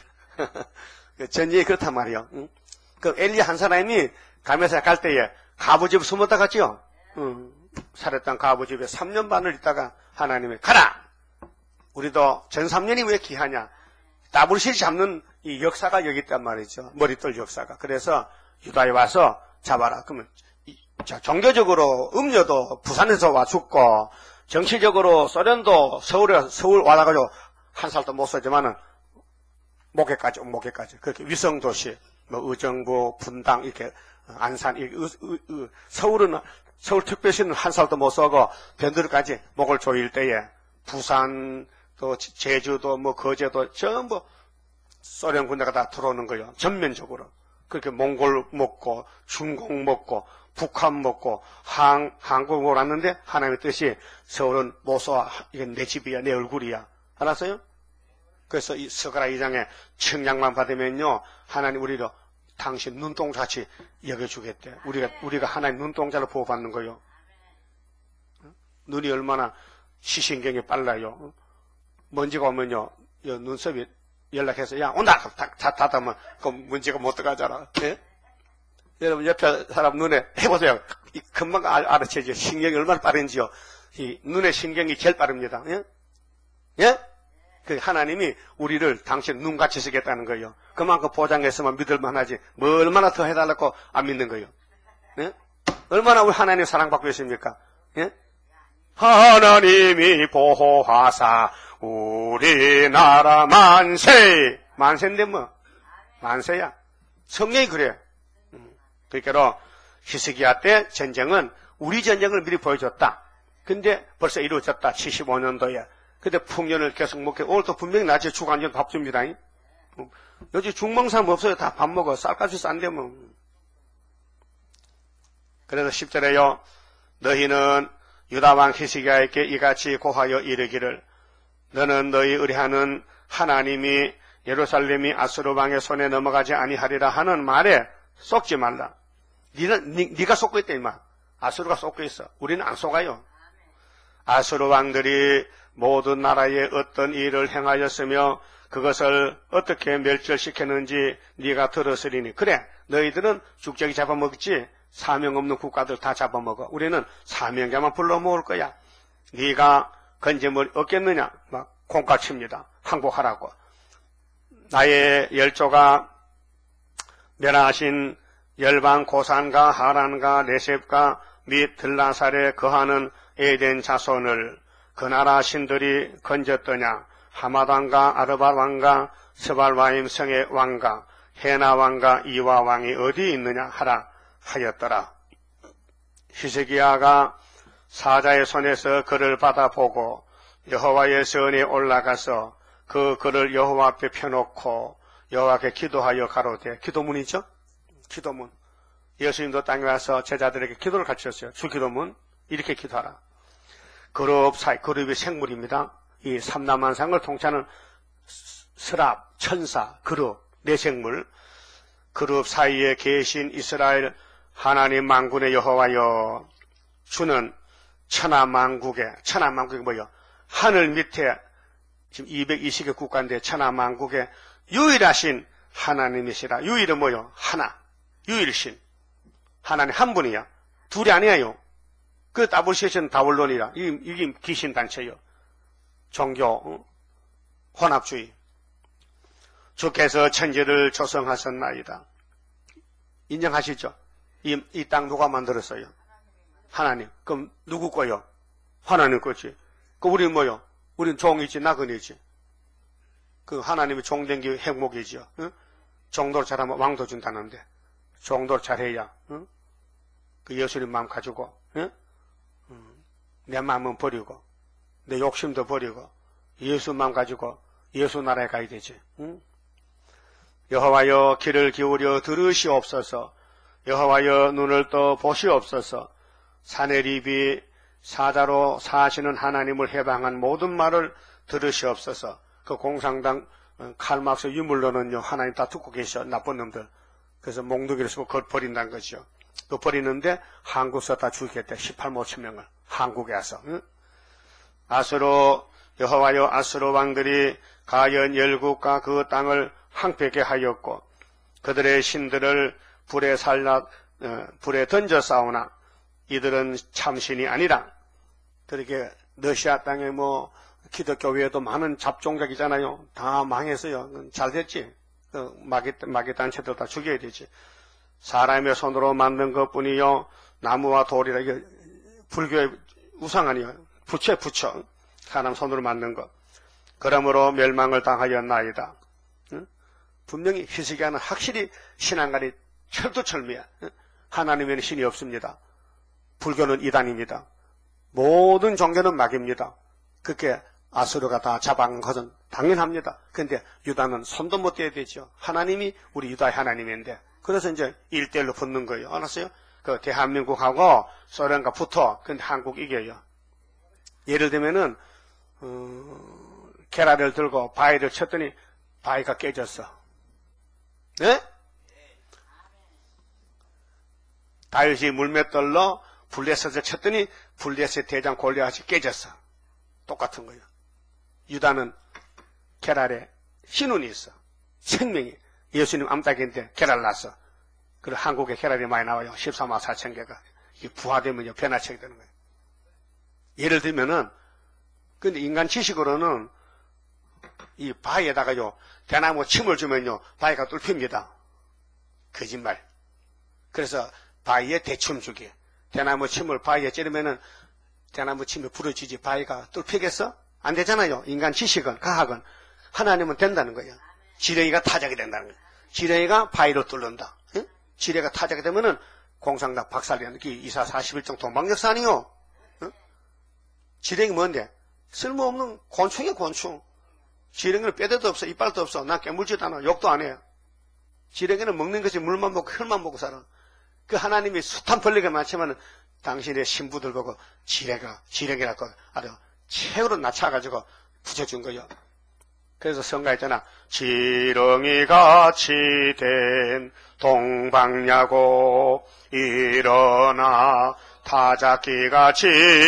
Speaker 1: 전쟁이 그렇단 말이요. 응? 그 엘리 한 사람이 가면서 갈 때에 가부집에 숨었다 갔지요? 응. 살았던 가부집에 삼 년 반을 있다가 하나님이 가라! 우리도 전 삼 년이 왜 귀하냐? 따블시시 잡는 이 역사가 여기 있단 말이죠. 머릿돌 역사가. 그래서 유다에 와서 잡아라. 그러면 이, 자, 종교적으로 음료도 부산에서 와 죽고 정치적으로 소련도 서울에 서울 와가지고 한 살도 못 살지만은 목에까지 목에까지 그렇게 위성 도시 뭐 의정부 분당 이렇게 안산 이, 의, 의, 의, 서울은 서울 특별시는 한 살도 못 서고 변두리까지 목을 조일 때에 부산 또 제주도 뭐 거제도 전부 소련 군대가 다 들어오는 거예요. 전면적으로. 그렇게 몽골 먹고 중공 먹고 북한 먹고 항, 한국으로 왔는데 하나님의 뜻이 서울은 못 써. 이건 내 집이야. 내 얼굴이야. 알았어요? 그래서 이 스가랴 이 장에 청량만 받으면요. 하나님 우리를 당신 눈동자같이 여겨주겠대. 우리가, 우리가 하나님 눈동자로 보호받는 거예요. 눈이 얼마나 시신경이 빨라요. 먼지가 오면요, 눈썹이 연락해서, 야, 온다! 다, 다, 닫으면, 그 먼지가 못 들어가잖아. 예? 여러분, 옆에 사람 눈에, 해보세요. 이 금방 알아채죠. 신경이 얼마나 빠른지요. 이 눈의 신경이 제일 빠릅니다. 예? 예? 그 하나님이 우리를 당신 눈같이 쓰겠다는 거예요. 그만큼 보장했으면 믿을만 하지. 뭐 얼마나 더 해달라고 안 믿는 거예요. 예? 얼마나 우리 하나님 사랑받고 있습니까? 예? 하나님이 보호하사 우리나라 만세. 만세인데 뭐 만세야. 성경이 그래. 그러니까 히스기야 때 전쟁은 우리 전쟁을 미리 보여줬다. 근데 벌써 이루어졌다. 칠십오 년도에. 근데 풍년을 계속 먹게. 오늘도 분명히 낮에 주간전 밥 줍니다. 요즘 죽먹는 사람 없어요. 다 밥 먹어. 쌀값이 싼데 뭐. 그래서 십 절에요. 너희는 유다왕 히스기야에게 이같이 고하여 이르기를 너는 너희 의뢰하는 하나님이 예루살렘이 아수르 왕의 손에 넘어가지 아니하리라 하는 말에 속지 말라. 니는, 니, 니가 속고 있다 이마. 아수르가 속고 있어. 우리는 안 속아요. 아수르 왕들이 모든 나라에 어떤 일을 행하였으며 그것을 어떻게 멸절시켰는지 네가 들었으리니 그래 너희들은 죽적이 잡아먹지 사명 없는 국가들 다 잡아먹어. 우리는 사명자만 불러모을 거야. 네가 건짐을 얻겠느냐? 막 콩깍칩니다. 항복하라고. 나의 열조가 멸하신 열방 고산과 하란과 레셉과 및 들라살에 거하는 에덴 자손을 그 나라 신들이 건졌더냐? 하마단과 아르바 왕과 스발와임 성의 왕과 헤나 왕과 이와 왕이 어디 있느냐 하라 하였더라. 히스기야가 사자의 손에서 글을 받아보고 여호와의 전에 올라가서 그 글을 여호와 앞에 펴놓고 여호와께 기도하여 가로되 기도문이죠? 기도문. 예수님도 땅에 와서 제자들에게 기도를 가르쳤어요. 주기도문 이렇게 기도하라. 그룹 사이, 그룹이 생물입니다. 이 삼라만상을 통치하는 스랍, 천사, 그룹, 내생물, 그룹 사이에 계신 이스라엘 하나님 만군의 여호와여, 주는 천하만국의, 천하만국이 뭐요? 하늘 밑에 지금 이백이십 개 국가인데 천하만국의 유일하신 하나님이시라. 유일은 뭐요? 하나. 유일신. 하나님 한 분이야. 둘이 아니에요. 그 더블셋은 다원론이라. 이게, 이게 귀신단체요. 종교, 어? 혼합주의. 주께서 천지를 조성하셨나이다. 인정하시죠? 이, 이 땅 누가 만들었어요? 하나님. 그럼 누구 거요? 하나님 거지. 그 우리는 뭐요? 우리는 종이지, 나그네지. 그 하나님이 종된 게 행복이지요. 응? 정도를 잘하면 왕도 준다는데. 정도를 잘해야, 응? 그 예수님 마음 가지고, 응? 응. 내 마음은 버리고, 내 욕심도 버리고, 예수 마음 가지고 예수 나라에 가야 되지. 응? 여호와여 귀를 기울여 들으시옵소서. 여호와여 눈을 떠 보시옵소서. 사내립이 사자로 사시는 하나님을 해방한 모든 말을 들으시옵소서. 그 공상당 칼막스 유물로는요, 하나님 다 듣고 계셔, 나쁜 놈들. 그래서 몽둥이를 쓰고 그걸 버린다는 거죠. 그 버리는데 한국서 다 죽이겠대. 십팔만 오천 명을 한국에 와서. 응? 아수로 여호와여 아수로 왕들이 가연 열국과 그 땅을 황폐케 하였고 그들의 신들을 불에 살라 어, 불에 던져 싸우나 이들은 참신이 아니라. 그렇게 러시아 땅에 뭐 기독교 외에도 많은 잡종각이잖아요. 다 망했어요. 잘 됐지. 그 마귀 마귀 단체들 다 죽여야 되지. 사람의 손으로 만든 것뿐이요 나무와 돌이라. 이게 불교의 우상 아니에요. 부처 부처 사람 손으로 만든 것. 그러므로 멸망을 당하였나이다. 응? 분명히 히스기야는 확실히 신앙관이 철두철미야. 응? 하나님에는 신이 없습니다. 불교는 이단입니다. 모든 종교는 마귀입니다. 그렇게 아수르가 다 잡아간 것은 당연합니다. 그런데 유다는 손도 못 대야 되죠. 하나님이 우리 유다의 하나님인데. 그래서 이제 일대일로 붙는 거예요. 알았어요? 그 대한민국하고 소련과 붙어. 근데 한국 이겨요. 예를 들면은 어, 계란을 들고 바위를 쳤더니 바위가 깨졌어. 네? 다윗이 물맷돌로 블레셋을 쳤더니 블레셋 대장 골리앗이 깨졌어. 똑같은 거예요. 유다는 계랄에 신운이 있어. 생명이. 예수님 암탉인데 계랄 났어. 그리고 한국에 계랄이 많이 나와요. 십사만 사천 개가. 이게 부화되면요, 변화책이 되는 거예요. 예를 들면은, 근데 인간 지식으로는 이 바위에다가요, 대나무 침을 주면요, 바위가 뚫힙니다. 거짓말. 그래서 바위에 대침 주기. 대나무 침을 바위에 찌르면은 대나무 침이 부러지지 바위가 뚫히겠어? 안 되잖아요. 인간 지식은, 과학은. 하나님은 된다는 거예요. 지렁이가 타작이 된다는 거예요. 지렁이가 바위로 뚫는다. 응? 지렁이가 타작이 되면은 공상당 박살내는 게 이사 사십일 종 동방역사 아니요? 응? 지렁이 뭔데? 쓸모없는 곤충이야, 곤충. 지렁이는 뼈대도 없어, 이빨도 없어. 난 깨물지도 않아. 욕도 안 해요. 지렁이는 먹는 것이 물만 먹고 혈만 먹고 살아. 그 하나님이 숱한 벌레가 많지만은 당신의 신부들 보고 지뢰가, 지렁이라고 아주 최후로 낮춰가지고 붙여준 거예요. 그래서 성가에 있잖아. 지렁이 같이 된 동방야고 일어나 타작기 같이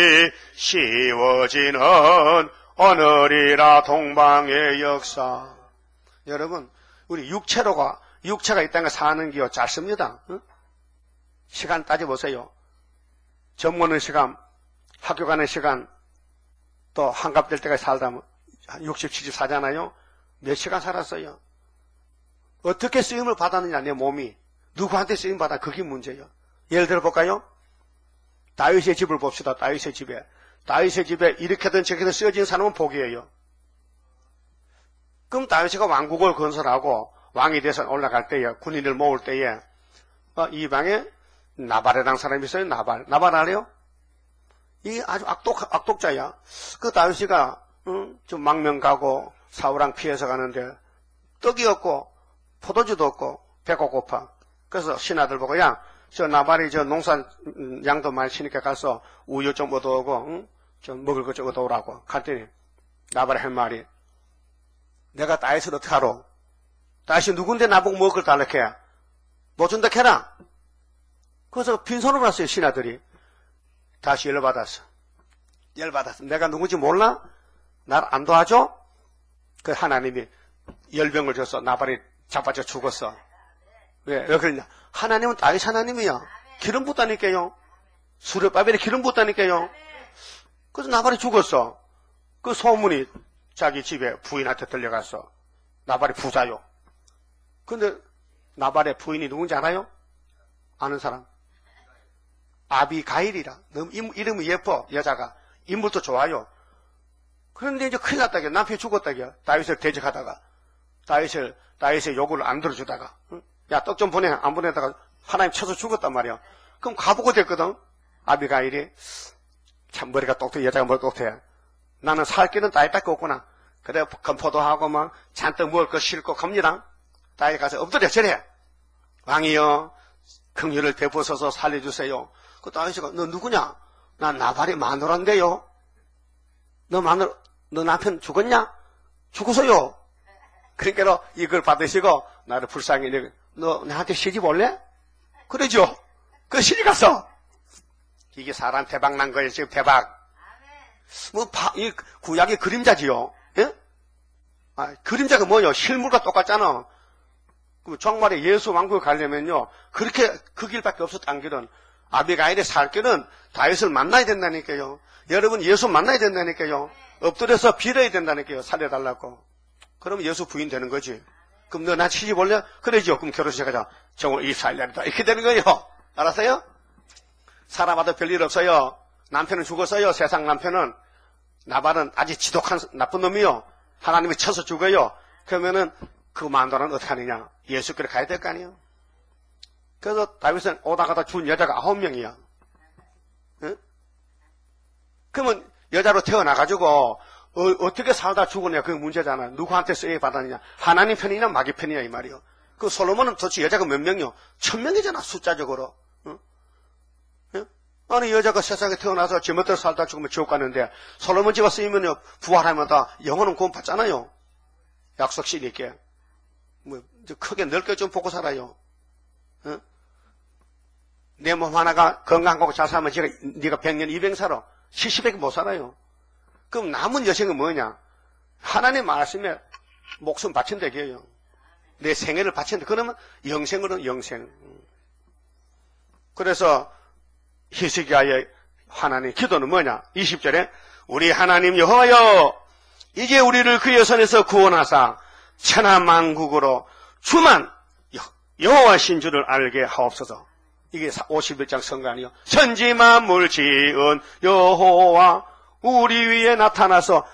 Speaker 1: 씌워지는 오늘이라 동방의 역사. 여러분, 우리 육체로가, 육체가 이 땅에 사는 게요, 짧습니다. 응? 시간 따져보세요. 점 보는 시간, 학교 가는 시간, 또 한갑될 때까지 살다 육십, 칠십 사잖아요. 몇 시간 살았어요. 어떻게 쓰임을 받았느냐, 내 몸이. 누구한테 쓰임 받아, 그게 문제예요. 예를 들어 볼까요? 다윗의 집을 봅시다. 다윗의 집에. 다윗의 집에 이렇게든 저렇게든 쓰여진 사람은 복이에요. 그럼 다윗이 왕국을 건설하고 왕이 돼서 올라갈 때에, 군인을 모을 때에, 어, 이 방에 나발이라는 사람이 있어요. 나발. 나발 알아요? 이 아주 악독, 악독자야. 그 다윗이가, 응? 좀 망명 가고, 사우랑 피해서 가는데, 떡이 없고, 포도주도 없고, 배가 고파. 그래서 신하들 보고, 야, 저 나발이 저 농산 양도 많이 치니까 가서 우유 좀 얻어오고, 응? 좀 먹을 것 좀 얻어오라고. 갔더니, 나발이 할 말이, 내가 다윗을 어떻게 하러? 다윗이 누군데 나보고 먹을 걸 달라 캐? 못 준다 캐라? 그래서 빈손으로 왔어요, 신하들이. 다시 열받았어. 열받았어. 내가 누군지 몰라? 날 안 도와줘? 그 하나님이 열병을 줬어. 나발이 자빠져 죽었어. 왜? 왜 그러냐? 하나님은 다윗 하나님이야. 기름 붓다니까요. 수레바벨에 기름 붓다니까요. 그래서 나발이 죽었어. 그 소문이 자기 집에 부인한테 들려갔어. 나발이 부자요. 근데 나발의 부인이 누군지 알아요? 아는 사람? 아비가일이라. 너무 이름이 예뻐, 여자가. 인물도 좋아요. 그런데 이제 큰일 났다겨. 남편이 죽었다겨. 다윗을 대적하다가. 다윗을, 다윗의 요구를 안 들어주다가. 응? 야, 떡 좀 보내. 안 보내다가 하나님 쳐서 죽었단 말이야. 그럼 가보고 됐거든. 아비가일이. 참 머리가 똑똑해. 여자가 머리 똑똑해. 나는 살 길은 다윗밖에 없구나. 그래, 건포도 하고 막 잔뜩 먹을 거 싣고 갑니다. 다윗 가서 엎드려 절해. 왕이여, 긍휼을 베푸소서 살려주세요. 그 다윗이가, 너 누구냐? 난 나발이 마누라인데요. 너 마누라, 너 남편 죽었냐? 죽었어요. 그러니까 이걸 받으시고 나를 불쌍히 여기, 너 나한테 시집 올래? 그러죠. 그 시집 갔어. 이게 사람 대박 난 거예요. 지금 대박. 뭐 바, 이 구약의 그림자지요. 예? 아, 그림자가 뭐요? 실물과 똑같잖아. 그럼 정말에 예수 왕국에 가려면요, 그렇게 그 길밖에 없었던 길은, 아비가일의 살 길은 다윗을 만나야 된다니까요. 여러분 예수 만나야 된다니까요. 엎드려서 빌어야 된다니까요. 살려달라고. 그럼 예수 부인 되는 거지. 그럼 너 나 시집 올래? 그러죠. 그럼 결혼식 하자. 정월 이십사 일날이다. 이렇게 되는 거예요. 알았어요? 살아봐도 별일 없어요. 남편은 죽었어요. 세상 남편은. 나발은 아주 지독한 나쁜 놈이요. 하나님이 쳐서 죽어요. 그러면은 그 마누라는 어떻게 하느냐? 예수께로 가야 될 거 아니에요. 그래서 다윗은 오다가다 죽은 여자가 아홉 명이야. 응? 그러면 여자로 태어나가지고 어, 어떻게 살다 죽었냐? 그게 문제잖아. 누구한테 쓰여 받았느냐? 하나님 편이냐 마귀 편이냐 이 말이요. 그 솔로몬은 도대체 여자가 몇 명이요? 천 명이잖아 숫자적으로. 응? 응? 아니 여자가 세상에 태어나서 제멋대로 살다 죽으면 지옥 가는데 솔로몬 집에 쓰이면 부활하면 다 영혼은 구원 받잖아요. 약속시니까. 뭐 크게 넓게 좀 보고 살아요. 응? 내 몸 하나가 건강하고 잘 살면 제가, 네가 백 년, 이백 년 살아. 칠십백 못 살아요. 그럼 남은 여생은 뭐냐? 하나님 말씀에 목숨 바친다 얘기예요. 내 생애를 바친다. 그러면 영생으로는 영생. 그래서 히스기야의 하나님 기도는 뭐냐? 이십 절에 우리 하나님 여호와여 이제 우리를 그의 손에서 구원하사 천하만국으로 주만 여호와신 줄을 알게 하옵소서. 이게 오십일 장 성간이요. 천지만물 지은 여호와 우리 위에 나타나서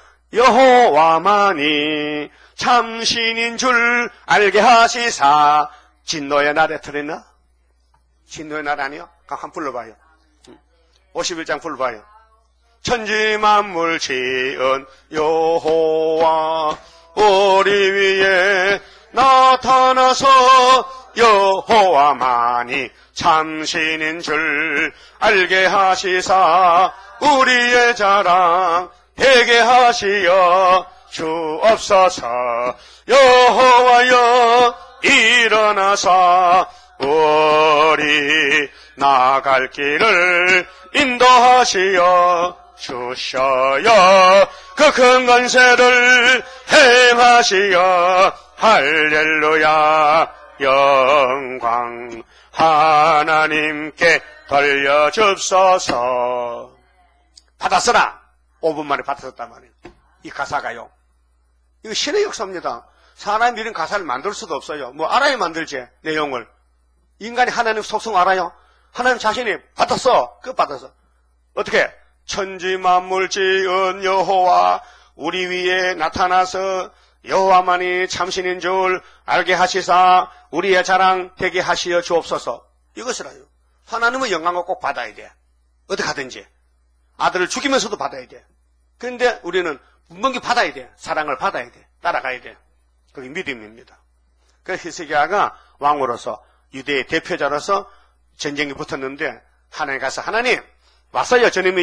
Speaker 1: 여호와만이 참신인 줄 알게 하시사. 진노의 날에 들었나? 진노의 날 아니요? 한번 불러봐요. 오십일 장 불러봐요. 천지만물 지은 여호와 우리 위에 나타나서 여호와만이 참신인 줄 알게 하시사 우리의 자랑 되게 하시어 주옵소서. 여호와여 일어나사 우리 나갈 길을 인도하시어 주셔요. 그 큰 권세를 행하시어 할렐루야 영광 하나님께 돌려줍소서. 받았으라. 오 분 만에 받았단 말이에요. 이 가사가요. 이거 신의 역사입니다. 사람이 이런 가사를 만들 수도 없어요. 뭐 알아야 만들지 내용을. 인간이 하나님 속성 알아요? 하나님 자신이 받았어. 그 받았어. 어떻게? 천지만물 지은 여호와 우리 위에 나타나서 여호와만이 참신인 줄 알게 하시사 우리의 자랑 되게 하시어 주옵소서. 이것이라요. 하나님의 영광을 꼭 받아야 돼. 어떻게 하든지. 아들을 죽이면서도 받아야 돼. 그런데 우리는 분명히 받아야 돼. 사랑을 받아야 돼. 따라가야 돼. 그게 믿음입니다. 그래서 히스기야가 왕으로서 유대의 대표자로서 전쟁이 붙었는데 하나님 가서 하나님 왔어요. 저님이요.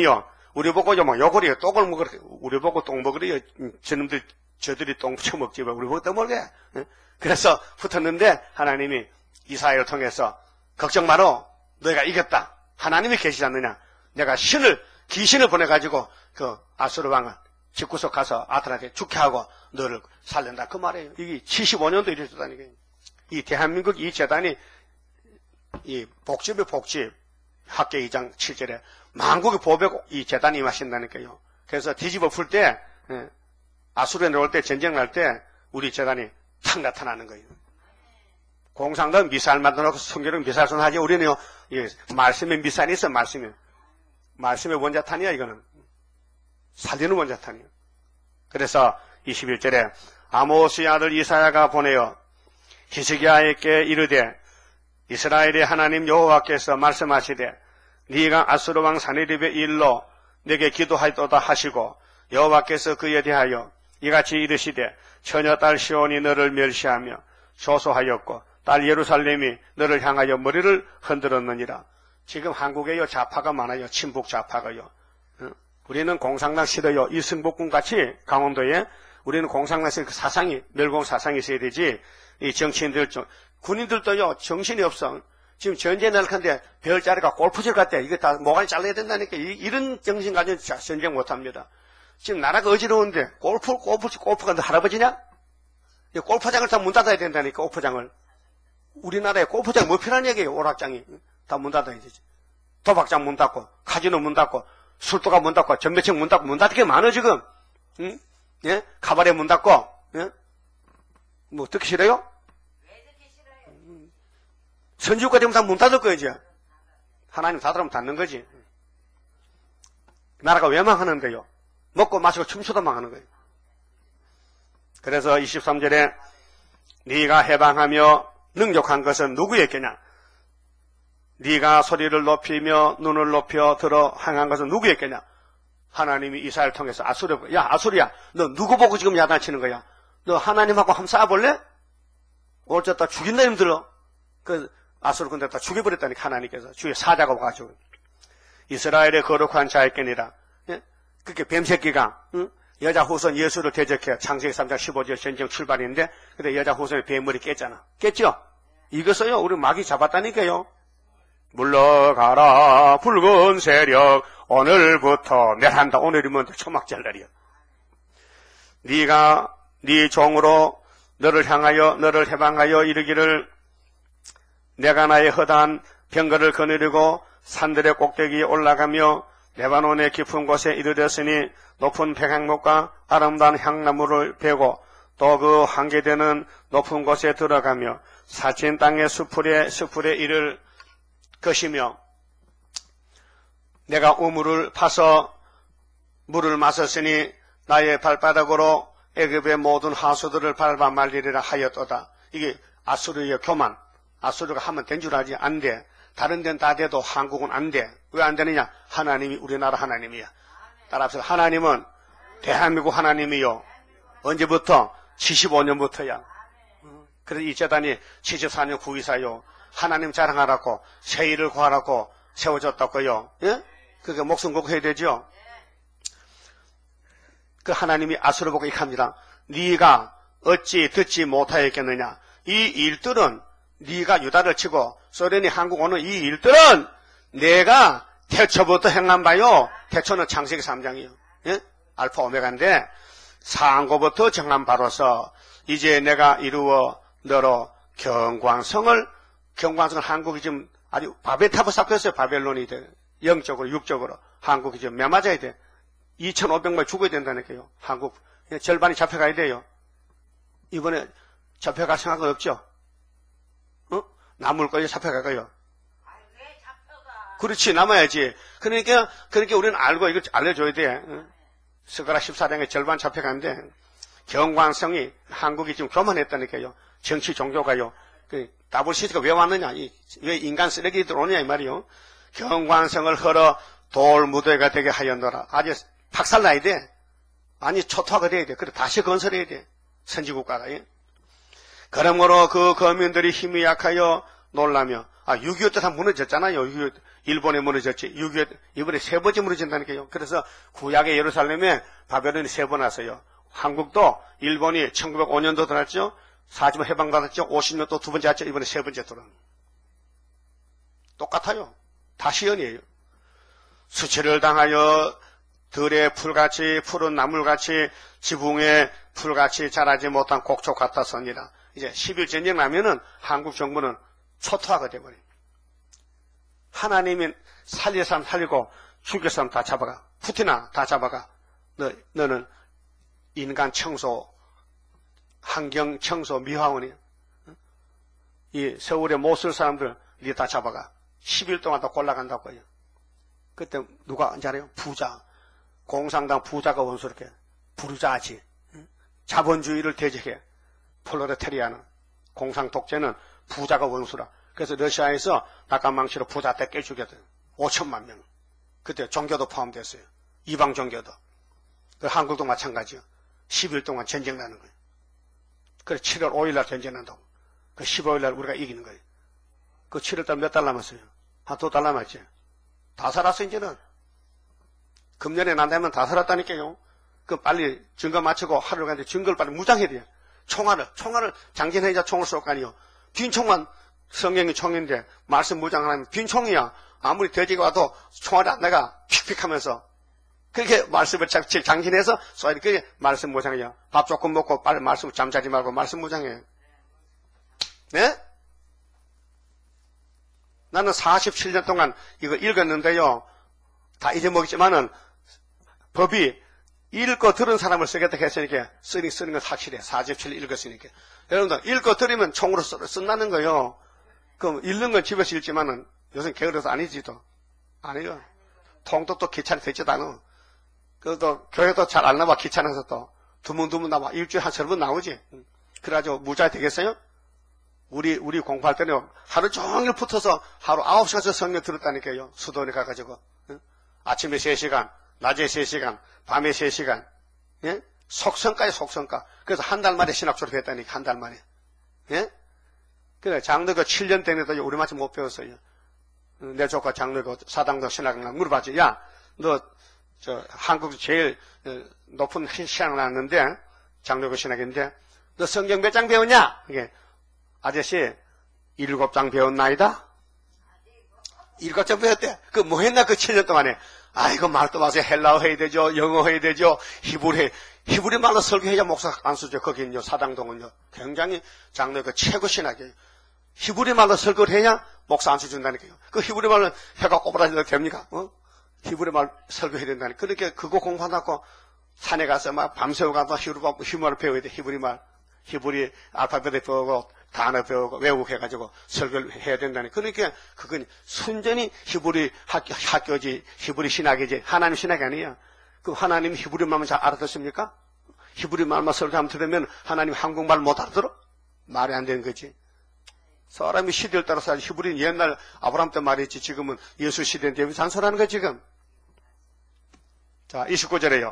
Speaker 1: 우리 보고 막 욕을 해요. 똥을 먹으래. 우리 보고 똥 먹으래요. 저놈들, 저들이 똥 처먹지. 우리 보고 똥 먹게. 그래서 붙었는데 하나님이 이사야를 통해서 걱정 마라. 너희가 이겼다. 하나님이 계시지 않느냐. 내가 신을, 귀신을 보내가지고 그 아수르 왕을 집구석 가서 아들한테 죽게 하고 너를 살린다. 그 말이에요. 이게 칠십오 년도 이랬다니까. 이 대한민국 이 재단이 이 복집의 복집 학계 이 장 칠 절에 만국의 보배 이 재단이 임하신다니까요. 그래서 뒤집어 풀 때 아수르에 내려올 때 전쟁 날 때 우리 재단이 탁 나타나는 거예요. 공상당 미사일 만들어놓고 성경은 미사일선 하지. 우리는요, 예, 말씀에 미사일이 있어, 말씀에. 말씀의 원자탄이야, 이거는. 살리는 원자탄이야. 그래서 이십일 절에 아모스의 아들 이사야가 보내어 히스기야에게 이르되 이스라엘의 하나님 여호와께서 말씀하시되 네가 아수르 왕 사느립의 일로 내게 기도하였도다 하시고 여호와께서 그에 대하여 이같이 이르시되 처녀딸 시온이 너를 멸시하며 조소하였고 딸 예루살렘이 너를 향하여 머리를 흔들었느니라. 지금 한국에요 좌파가 많아요. 친북 좌파가요. 우리는 공산당 싫어요. 이승복군 같이 강원도에 우리는 공산당에서 사상이 멸공 사상이 있어야 되지. 이 정치인들 군인들도요 정신이 없어. 지금 전쟁 날 건데 별자리가 골프질 같대. 이거 다 모가지 잘라야 된다니까. 이, 이런 정신 가지고 전쟁 못합니다. 지금 나라가 어지러운데 골프 골프 골프가 너 할아버지냐? 골프장을 다 문 닫아야 된다니까. 골프장을. 우리나라에 골프장 뭐 필요한 얘기예요. 오락장이 다 문 닫아야 되지. 도박장 문 닫고 카지노 문 닫고 술도가 문 닫고 전매청 문 닫고 문 닫게 많아 지금. 응? 예? 가발에 문 닫고. 예? 뭐 듣기 싫어요?
Speaker 2: 왜 듣기 싫어요?
Speaker 1: 음. 선지국가 되면 다 문 닫을 거야 이제. 하나님 닫으면 닫는 거지. 나라가 왜 망하는데요? 먹고 마시고 춤추다 망하는 거예요. 그래서 이십삼 절에 네가 해방하며 능력한 것은 누구에게냐? 네가 소리를 높이며 눈을 높여 들어 항한 것은 누구에게냐? 하나님이 이사야를 통해서 아수르, 야 아수르야, 너 누구 보고 지금 야단치는 거야? 너 하나님하고 한번 싸워볼래? 오늘 저다 죽인다 힘들어. 그 아수르 군대 다 죽여버렸다니까 하나님께서 주의 사자가 와가지고 이스라엘의 거룩한 자에게니라. 예? 그렇게 뱀새끼가 응? 여자 후손 예수를 대적해. 창세기 삼 장 십오 절 전쟁 출발인데 근데 여자 후손의 뱀머리 깼잖아. 깼죠? 이것어요 우리 마귀 잡았다니까요. 물러가라 붉은 세력 오늘부터 멸한다. 오늘이면 초막절 날이야. 네가 네 종으로 너를 향하여 너를 해방하여 이르기를 내가 나의 허다한 병거를 거느리고 산들의 꼭대기에 올라가며 레바논의 깊은 곳에 이르렀으니 높은 백향목과 아름다운 향나무를 베고 또 그 한계되는 높은 곳에 들어가며 사친 땅의 수풀에 수풀에 이를 것이며 내가 우물을 파서 물을 마셨으니 나의 발바닥으로 애굽의 모든 하수들을 밟아 말리리라 하였도다. 이게 아수르의 교만. 아수르가 하면 된 줄 알지? 안 돼. 다른 데는 다 돼도 한국은 안 돼. 왜 안 되느냐? 하나님이 우리나라 하나님이야. 따라서 하나님은 대한민국 하나님이요. 언제부터? 칠십오 년부터야. 그래서 이 재단이 칠십사 년 구이사요. 하나님 자랑하라고 세일을 구하라고 세워졌다고요. 예? 그게 목숨 걸고 해야 되죠. 그 하나님이 아수르 보고 이렇게 합니다. 네가 어찌 듣지 못하였겠느냐. 이 일들은 네가 유다를 치고 소련이 한국 오는 이 일들은 내가 태초부터 행한 바요. 태초는 창세기 삼 장이요. 예? 알파 오메가인데 상고부터 정한 바로서 이제 내가 이루어 너로 경광성을 경광성을 한국이 지금 아주 바벨탑을 쌓고 있어요. 바벨론이 돼. 영적으로 육적으로 한국이 지금 매 맞아야 돼. 이천오백 명 죽어야 된다니까요. 한국 절반이 잡혀가야 돼요. 이번에 잡혀갈 생각은 없죠? 어? 남을 거예요? 잡혀갈까요?
Speaker 2: 아니, 왜 잡혀가?
Speaker 1: 그렇지, 남아야지. 그러니까, 그렇게 우리는 알고 이걸 알려줘야 돼. 어? 스가랴 십사 장의 절반 잡혀가는데, 경광성이 한국이 지금 교만했다니까요. 정치 종교가요. 그, 다블시스가 왜 왔느냐? 이, 왜 인간 쓰레기들 오느냐? 이 말이요. 경광성을 헐어 돌 무대가 되게 하였노라. 아주 박살나야 돼. 아니, 초토화가 돼야 돼. 그래, 다시 건설해야 돼. 선지국가가. 예? 그러므로 그 거민들이 힘이 약하여 놀라며, 아, 육이오 때 다 무너졌잖아요. 육이오, 일본에 무너졌지. 육이오 이번에 세 번째 무너진다니까요. 그래서 구약의 예루살렘에 바벨론이 세 번 왔어요. 한국도 일본이 천구백오 년도 들어왔죠. 사십 년 해방받았죠. 오십 년 또 두 번째 왔죠. 이번에 세 번째 들어온. 똑같아요. 다 시연이에요. 수치를 당하여 들의 풀같이 푸른 나물같이 지붕에 풀같이 자라지 못한 곡초 같았습니다. 이제 십일 전쟁 나면은 한국 정부는 초토화가 돼버려요. 하나님이 살릴 사람 살리고 죽일 사람 다 잡아가. 푸틴아 다 잡아가. 너, 너는 인간 청소, 환경 청소 미화원이야. 이 서울에 못 쓸 사람들 니 다 잡아가. 십 일 동안 다 골라간다고요. 그때 누가 안 잘해요? 부자. 공산당 부자가 원수롭게. 부르자지. 자본주의를 대적해. 폴로레타리아는. 공상 독재는 부자가 원수라. 그래서 러시아에서 낙관망치로 부자 때 깨죽였어요. 오천만 명. 그때 종교도 포함됐어요. 이방 종교도. 그 한국도 마찬가지요. 십 일 동안 전쟁 나는 거예요. 그래서 칠월 오일날 전쟁 난다고. 그 십오일날 우리가 이기는 거예요. 그 칠월달 몇 달 남았어요? 한 두 달 남았지. 다 살았어, 이제는. 금년에 난다면 다 살았다니까요. 그 빨리 증거 마치고 하루 가는데 증거를 빨리 무장해야 돼요. 총알을, 총알을 장전해야 총을 쏠 거 아니에요. 빈 총만 성경이 총인데 말씀 무장하면 빈 총이야. 아무리 돼지가 와도 총알이 안 나가 픽픽 하면서. 그렇게 말씀을 장전해서 쏘야 돼. 그게 말씀 무장이야. 밥 조금 먹고 빨리 말씀 잠자지 말고 말씀 무장해. 네? 나는 사십칠 년 동안 이거 읽었는데요. 다 잊어먹었지만은 법이 읽고 들은 사람을 쓰겠다 했으니까 쓰니 쓰는 건 확실해. 사십칠 년 읽었으니까. 여러분들 읽고 들으면 총으로 쓰, 쓴다는 거요. 그럼 읽는 건 집에서 읽지만은 요새 게으러서 아니지도. 아니요. 통도 또 귀찮아 되지도 않아. 그래도 교회도 잘 안 나와 귀찮아서 또 드문드문 나와. 일주일에 한 서너 번 나오지. 그래가지고 무자 되겠어요? 우리, 우리 공부할 때는 하루 종일 붙어서 하루 아홉 시간씩 성경 들었다니까요. 수도원에 가가지고. 응? 아침에 세 시간, 낮에 세 시간, 밤에 세 시간. 예? 속성가에 속성가. 그래서 한 달 만에 신학 졸업했다니까, 한 달 만에. 예? 그래, 장로가 칠 년 때문에도 우리 마치 못 배웠어요. 내 조카 장로가 사당도 신학을 물어봤지. 야, 너, 저, 한국 제일 높은 신학을 나왔는데, 장로가 신학인데, 너 성경 몇 장 배웠냐? 이게, 아저씨, 일곱 장 배웠나이다? 일곱 장 배웠대. 그 뭐 했나, 그 칠 년 동안에. 아이고, 말도 마세요. 헬라어 해야 되죠. 영어 해야 되죠. 히브리, 히브리 말로 설교해야 목사 안 쓰죠. 거기는요, 사당동은요. 굉장히 장로가 최고 신학이에요. 히브리 말로 설교를 해야 목사 안 써준다니까요. 그 히브리 말로 해가 꼬부라지도 됩니까? 어? 히브리 말 설교해야 된다니까. 그렇게 그거 공부한다고 산에 가서 막 밤새워 가서 히브리 말을 배워야 돼. 히브리 말. 히브리 알파벳을 배우고 단어 배우고 외우고 해가지고 설교를 해야 된다니. 그러니까 그건 순전히 히브리 학교, 학교지, 히브리 신학이지, 하나님 신학이 아니야. 그 하나님 히브리 말만 잘 알아듣습니까? 히브리 말만 설교하면 들으면 하나님 한국말 못 알아들어? 말이 안 되는 거지. 사람이 시대를 따라서 히브리는 옛날 아브라함 때 말했지, 지금은 예수 시대인데 왜 잔소리하는 거야, 지금? 자, 이십구 절에요.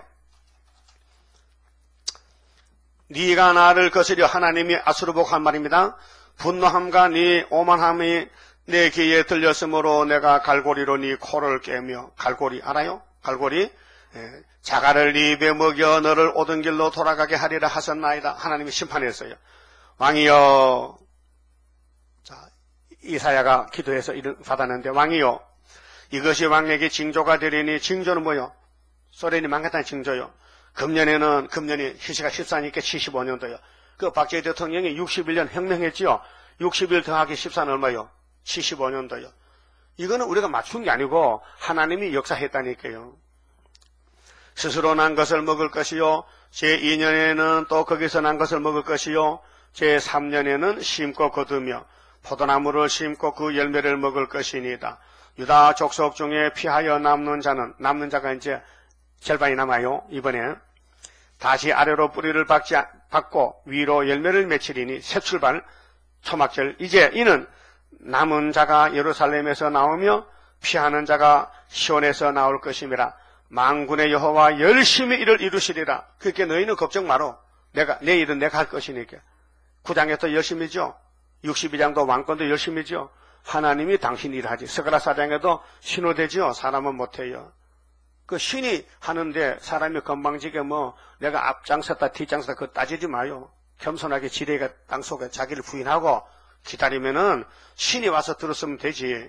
Speaker 1: 네가 나를 거스려 하나님이 아수르복 한 말입니다. 분노함과 네 오만함이 내 귀에 들렸으므로 내가 갈고리로 네 코를 깨며. 갈고리 알아요? 갈고리? 예, 자갈을 네 입에 먹여 너를 오던 길로 돌아가게 하리라 하셨나이다. 하나님이 심판했어요. 왕이여. 자, 이사야가 기도해서 이를 받았는데, 왕이여, 이것이 왕에게 징조가 되리니. 징조는 뭐요? 소련이 망했다는 징조요. 금년에는, 금년이 희시가 십사니까 칠십오 년도요. 그 박정희 대통령이 육십일 년 혁명했지요. 육십일 더하기 십사는 얼마요? 칠십오 년도요. 이거는 우리가 맞춘 게 아니고 하나님이 역사했다니까요. 스스로 난 것을 먹을 것이요. 제이 년에는 또 거기서 난 것을 먹을 것이요. 제삼 년에는 심고 거두며 포도나무를 심고 그 열매를 먹을 것이니이다. 유다 족속 중에 피하여 남는 자는, 남는 자가 이제 절반이 남아요. 이번에 다시 아래로 뿌리를 박지, 받고 위로 열매를 맺히리니. 새 출발, 초막절. 이제 이는 남은 자가 예루살렘에서 나오며 피하는 자가 시온에서 나올 것임이라. 만군의 여호와 열심히 이를 이루시리라. 그렇게 너희는 걱정 마라. 내가, 내 일은 내가 할 것이니까. 구 장에서 열심히죠. 육십이 장도 왕권도 열심히죠. 하나님이 당신 일을 하지. 스가랴 사장에도 신호되지요. 사람은 못해요. 그 신이 하는데 사람이 건방지게 뭐 내가 앞장섰다 뒷장섰다 그거 따지지 마요. 겸손하게 지레가 땅 속에 자기를 부인하고 기다리면은 신이 와서 들었으면 되지.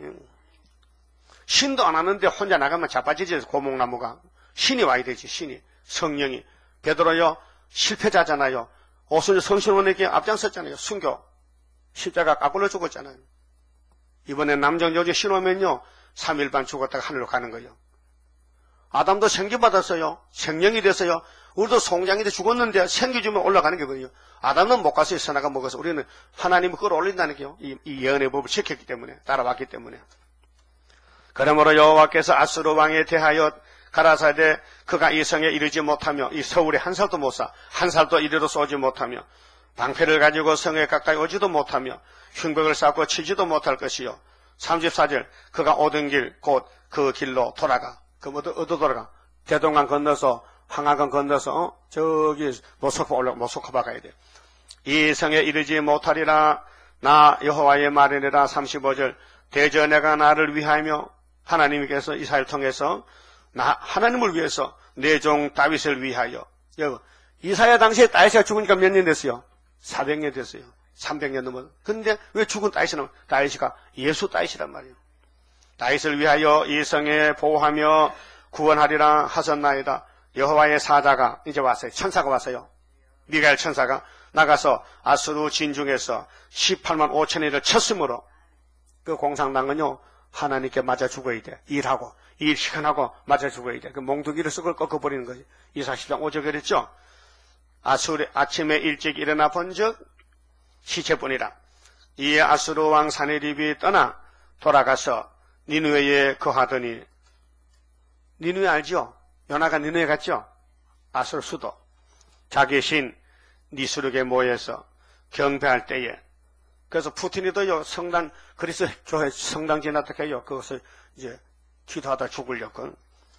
Speaker 1: 신도 안 하는데 혼자 나가면 자빠지지. 고목나무가. 신이 와야 되지. 신이. 성령이. 베드로요 실패자잖아요. 오순절 성신원에게 앞장섰잖아요. 순교. 십자가 까꿀러 죽었잖아요. 이번에 남정여주 신오면요 삼 일 반 죽었다가 하늘로 가는 거예요. 아담도 생기받았어요. 생명이 됐어요. 우리도 송장이 돼 죽었는데 생기 주면 올라가는 게 뭐예요? 아담은 못 가서 선악가 먹어서 우리는 하나님을 끌어올린다는 게요. 이, 이 예언의 법을 지켰기 때문에, 따라왔기 때문에. 그러므로 여호와께서 아수르 왕에 대하여 가라사대 그가 이 성에 이르지 못하며 이 서울에 한 살도 못 사, 한 살도 이리로 쏘지 못하며 방패를 가지고 성에 가까이 오지도 못하며 흉벽을 쌓고 치지도 못할 것이요. 삼십사 절 그가 오던 길 곧 그 길로 돌아가. 그 모두 어디 돌아가? 대동강 건너서 황하강 건너서 어? 저기 모소카 올라 모소카바 가야 돼. 이 성에 이르지 못하리라. 나 여호와의 말이니라. 삼십오 절 대저 내가 나를 위하며 하나님께서 이사야를 통해서 나 하나님을 위해서 내 종 다윗을 위하여. 여기 이사야 당시에 다윗이 죽으니까 몇 년 됐어요? 사백 년 됐어요. 삼백 년 넘어. 근데 왜 죽은 다윗이는 다윗이가 예수 다윗이란 말이에요. 다윗을 위하여 이 성에 보호하며 구원하리라 하셨나이다. 여호와의 사자가 이제 왔어요. 천사가 왔어요. 미가엘 천사가 나가서 아수르 진중에서 십팔만 오천인을 쳤으므로 그 공상당은요 하나님께 맞아 죽어야 돼. 일하고 일 시간하고 맞아 죽어야 돼. 그 몽둥이를 쑥을 꺾어버리는 거지. 이사 십 장 오 절 그랬죠. 아수르 아침에 일찍 일어나 본즉 시체뿐이라. 이에 아수르 왕 사네립이 떠나 돌아가서 니느웨에 거하더니. 니느웨 알죠? 연하가 니느웨 갔죠? 아수르 수도. 자기 신 니스룩에 모여서 경배할 때에. 그래서 푸틴이도요 성당 그리스 교회 성당 지났다 해요. 그것을 이제 기도하다 죽으려고.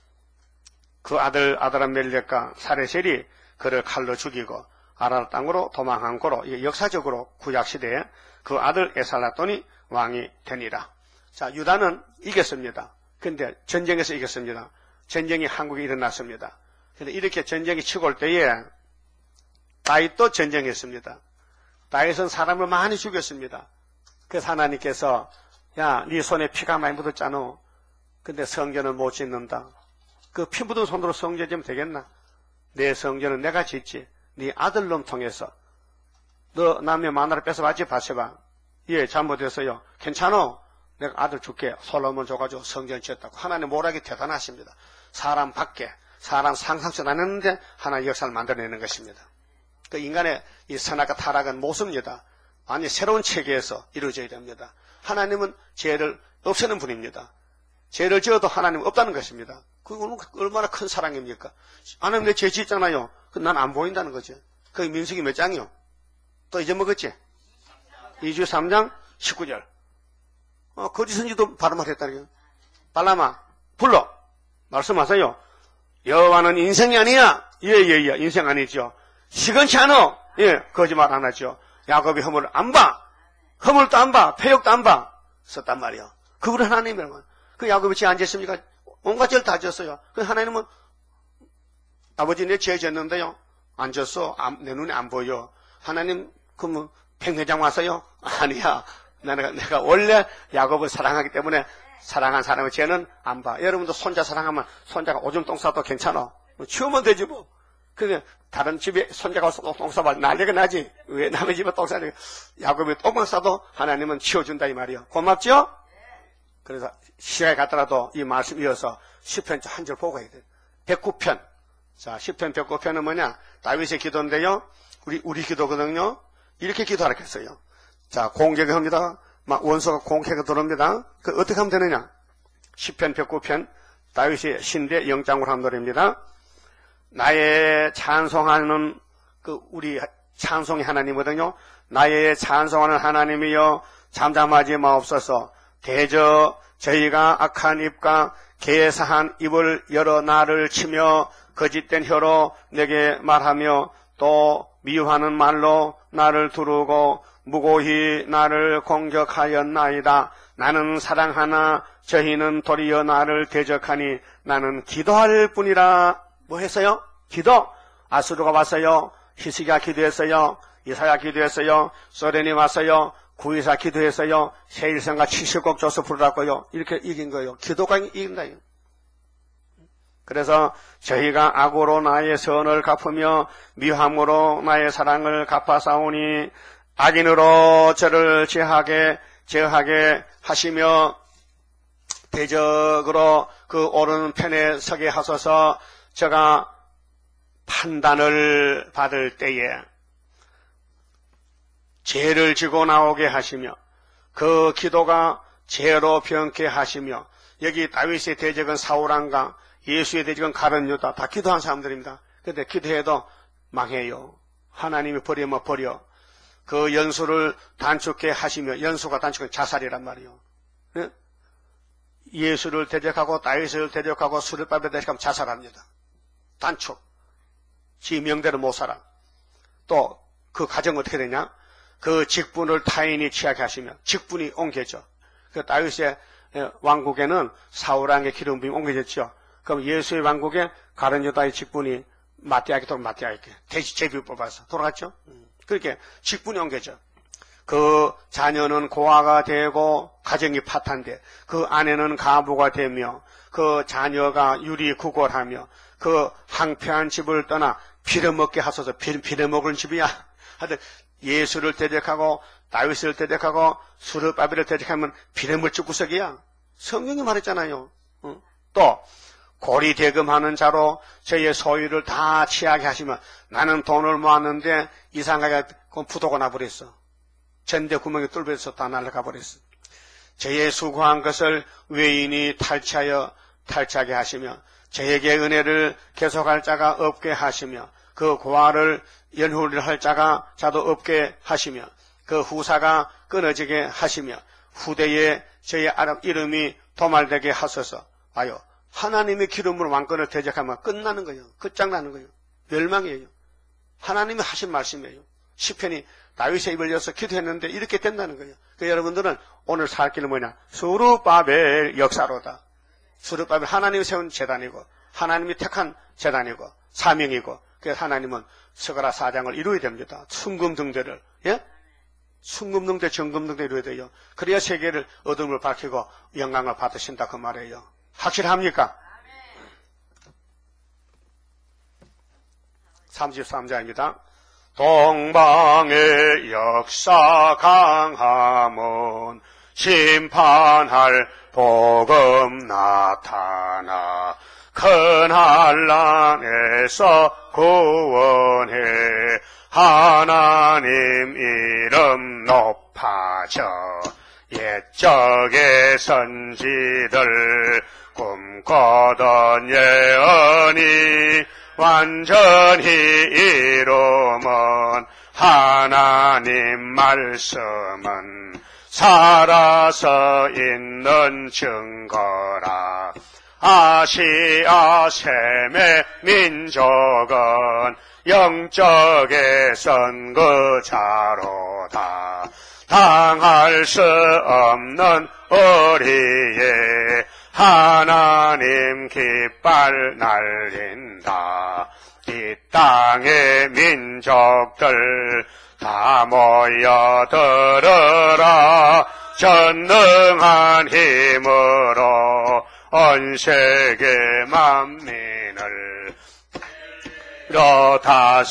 Speaker 1: 그 아들 아드람멜렉과 사레셀이 그를 칼로 죽이고 아라라 땅으로 도망한 거로 이게 역사적으로 구약 시대에 그 아들 에살라돈이 왕이 되니라. 자, 유다는 이겼습니다. 근데 전쟁에서 이겼습니다. 전쟁이 한국에 일어났습니다. 근데 이렇게 전쟁이 치고 올 때에 다윗도 전쟁했습니다. 다윗은 사람을 많이 죽였습니다. 그래서 하나님께서 야, 네 손에 피가 많이 묻었잖아. 근데 성전을 못 짓는다. 그 피 묻은 손으로 성전 지으면 되겠나? 내 성전은 내가 짓지. 네 아들놈 통해서. 너 남의 마누라 뺏어봤지? 바세바. 예, 잘못했어요. 괜찮아. 내가 아들 줄게. 솔로몬 줘가지고 성전 지었다고. 하나님 모락이 대단하십니다. 사람 밖에, 사람 상상도 안 했는데 하나의 역사를 만들어내는 것입니다. 그 인간의 이 선악과 타락은 모습입니다. 아니, 새로운 체계에서 이루어져야 됩니다. 하나님은 죄를 없애는 분입니다. 죄를 지어도 하나님은 없다는 것입니다. 그건 얼마나 큰 사랑입니까? 하나님 내 죄 짓잖아요. 난 안 보인다는 거죠. 그게 민수기 몇 장이요? 또 잊어먹었지? 이 주 삼 장 십구 절. 어, 거짓은지도 발음을 했다는 거예요. 발람아, 불러. 말씀하세요. 여호와는 인생이 아니야. 예, 예, 예. 인생 아니죠. 시건치 않어. 예, 거짓말 안 하죠. 야곱이 허물을 안 봐. 허물도 안 봐. 폐역도 안 봐. 썼단 말이요. 그걸 하나님이라고. 그 야곱이 죄 안 짓습니까? 온갖 죄를 다 졌어요. 그 하나님은 아버지 내 죄 졌는데요. 안 졌어. 안, 내 눈에 안 보여. 하나님 그러면 백내장 왔어요? 아니야. 내가, 내가 원래 야곱을 사랑하기 때문에 사랑한 사람의 죄는 안 봐. 여러분도 손자 사랑하면 손자가 오줌 똥 싸도 괜찮아. 치우면 되지 뭐. 근데 다른 집에 손자가 똥 싸봐 난리가 나지. 왜 남의 집에 똥 싸냐. 야곱이 똥만 싸도 하나님은 치워준다 이 말이요. 고맙죠? 그래서 시간이 갔더라도 이 말씀 이어서 시편 한 절 보고 해야 돼. 백구 편. 자, 시편 백구 편은 뭐냐? 다윗의 기도인데요. 우리, 우리 기도거든요. 이렇게 기도하라 했어요. 자, 공격을 합니다. 막 원수가 공격을 들어옵니다. 그 어떻게 하면 되느냐? 시편 백구 편. 다윗의 신대 영장으로 한 노래입니다. 나의 찬송하는 그 우리 찬송의 하나님이거든요. 나의 찬송하는 하나님이여 잠잠하지 마옵소서. 대저 저희가 악한 입과 개사한 입을 열어 나를 치며 거짓된 혀로 내게 말하며 또 미워하는 말로 나를 두르고 무고히 나를 공격하였나이다. 나는 사랑하나 저희는 도리어 나를 대적하니 나는 기도할 뿐이라. 뭐 했어요? 기도. 아수르가 왔어요. 히스기야 기도했어요. 이사야 기도했어요. 소련이 왔어요. 구이사 기도했어요. 세일성가 칠십 곡 줘서 부르라고요. 이렇게 이긴 거예요. 기도가 이긴다. 그래서 저희가 악으로 나의 선을 갚으며 미함으로 나의 사랑을 갚아싸우니 악인으로 저를 제하게 제하게 하시며 대적으로 그 옳은 편에 서게 하소서. 제가 판단을 받을 때에 죄를 지고 나오게 하시며 그 기도가 죄로 변케 하시며, 여기 다윗의 대적은 사울왕과 예수의 대적은 가룟 유다, 다 기도한 사람들입니다. 그런데 기도해도 망해요. 하나님이 버리면 버려. 그 연수를 단축해 하시며, 연수가 단축은 자살이란 말이에요. 예? 예수를 대적하고 다윗을 대적하고 수르바벨을 대적하면 자살합니다. 단축. 지 명대로 못 살아. 또 그 가정은 어떻게 되냐? 그 직분을 타인이 취하게 하시며 직분이 옮겨져. 그 다윗의 왕국에는 사울왕의 기름 부임이 옮겨졌죠. 그럼 예수의 왕국에 가룟 유다의 직분이 마띠아에게 돌아 마띠아에게 대시 제비 뽑아서 돌아갔죠. 그렇게 직분이 옮겨져. 그 자녀는 고아가 되고 가정이 파탄돼. 그 아내는 가부가 되며 그 자녀가 유리구골하며 그 황폐한 집을 떠나 빌어먹게 하소서. 빌어먹을 집이야. 하여튼 예수를 대적하고 다윗을 대적하고 수르바벨을 대적하면 빌어먹을 구석이야. 성경이 말했잖아요. 또 고리 대금하는 자로 저의 소유를 다 취하게 하시면, 나는 돈을 모았는데 이상하게 부도가 나버렸어. 전대 구멍에 뚫려서 다 날아가 버렸어. 저의 수고한 것을 외인이 탈취하여 탈취하게 하시며 저에게 은혜를 계속할 자가 없게 하시며 그 고아를 연후를 할 자가 자도 없게 하시며 그 후사가 끊어지게 하시며 후대에 저의 이름이 도말되게 하소서. 아요, 하나님의 기름으로 왕권을 대적하면 끝나는 거예요. 끝장나는 거예요. 멸망이에요. 하나님이 하신 말씀이에요. 시편이 다윗의 입을 열어서 기도했는데 이렇게 된다는 거예요. 그러니까 여러분들은 오늘 살 길은 뭐냐? 수르바벨 역사로다. 수르바벨 하나님이 세운 재단이고 하나님이 택한 재단이고 사명이고, 그래서 하나님은 스가랴 사 장을 이루어야 됩니다. 순금등대를, 예? 순금등대, 정금등대 이루어야 돼요. 그래야 세계를 어둠을 밝히고 영광을 받으신다 그 말이에요. 확실합니까? 삼십삼 장입니다. 동방의 역사 강함은 심판할 복음 나타나 큰 한란에서 구원해 하나님 이름 높아져 옛적의 선지들 꿈꿔던 예언이 완전히 이루면 하나님 말씀은 살아서 있는 증거라. 아시아 셈의 민족은 영적의 선거자로다. 당할 수 없는 어리에 하나님 깃발 날린다. 이 땅의 민족들 다 모여들어라. 전능한 힘으로 온 세계 만민을 로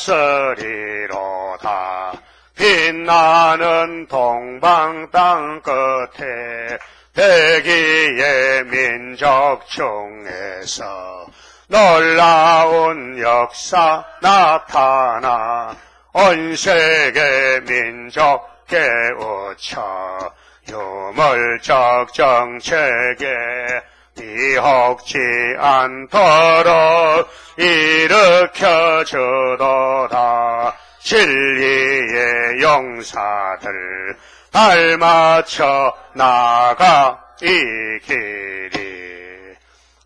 Speaker 1: 다스리로다. 빛나는 동방 땅 끝에 백이의 민족 중에서 놀라운 역사 나타나 온 세계 민족 깨우쳐 유물적 정책에 미혹지 않도록 일으켜 주도다. 진리의 용사들 발맞춰 나가 이 길이.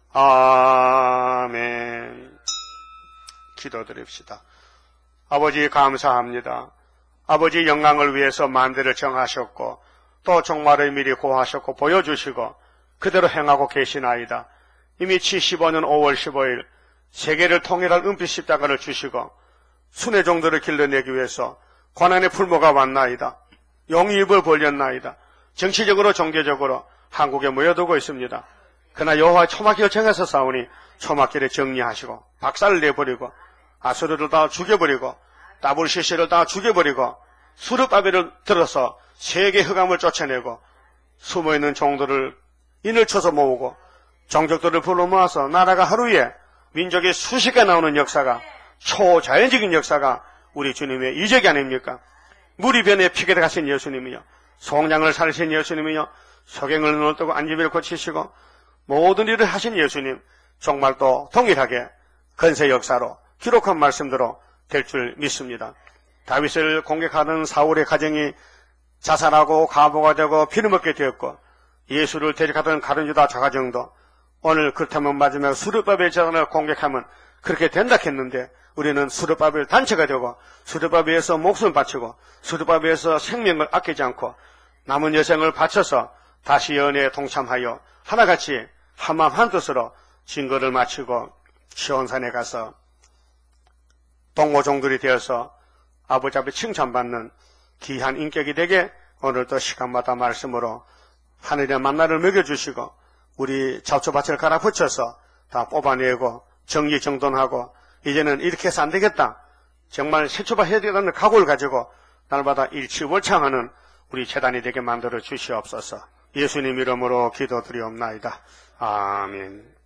Speaker 1: 아멘. 기도드립시다. 아버지 감사합니다. 아버지 영광을 위해서 만대를 정하셨고 또 종말을 미리 고하셨고 보여주시고 그대로 행하고 계시나이다. 이미 칠십오 년 오월 십오일 세계를 통일할 은빛 십자가를 주시고 순회 종들을 길러내기 위해서 고난의 풀모가 왔나이다. 용입을 벌렸나이다. 정치적으로 종교적으로 한국에 모여두고 있습니다. 그러나 여호와 초막기를 정해서 싸우니 초막기를 정리하시고 박살을 내버리고 아수르를 다 죽여버리고 다불시시를 다 죽여버리고 수르바벨을 들어서 세계 흑암을 쫓아내고 숨어있는 종들을 인을 쳐서 모으고 종족들을 불러 모아서 나라가 하루에 민족이 수십 개 나오는 역사가 초자연적인 역사가 우리 주님의 이적이 아닙니까? 물이 변에 피게 가신 예수님이요, 송량을 살리신 예수님이요, 소경을 눈을 뜨고 안지비를 고치시고 모든 일을 하신 예수님, 정말 또 동일하게 건세 역사로 기록한 말씀대로 될 줄 믿습니다. 다윗을 공격하던 사울의 가정이 자살하고 가보가 되고 피를 되었고 예수를 대적하던 가룟유다 좌가정도 오늘 그렇다면 마지막 수르바벨 재단을 공격하면 그렇게 된다 했는데 우리는 수르바벨 단체가 되고 수르바벨에서 목숨을 바치고 수르바벨에서 생명을 아끼지 않고 남은 여생을 바쳐서 다시 연애에 동참하여 하나같이 한마음 한뜻으로 증거를 마치고 시온산에 가서 동호종들이 되어서 아버지 앞에 칭찬받는 귀한 인격이 되게 오늘도 시간마다 말씀으로 하늘의 만나를 먹여주시고 우리 잡초밭을 갈아 붙여서 다 뽑아내고 정리정돈하고 이제는 이렇게 해서 안 되겠다, 정말 새초바 해야 되겠다는 각오를 가지고 날마다 일치월창하는 우리 재단이 되게 만들어 주시옵소서. 예수님 이름으로 기도드리옵나이다. 아멘.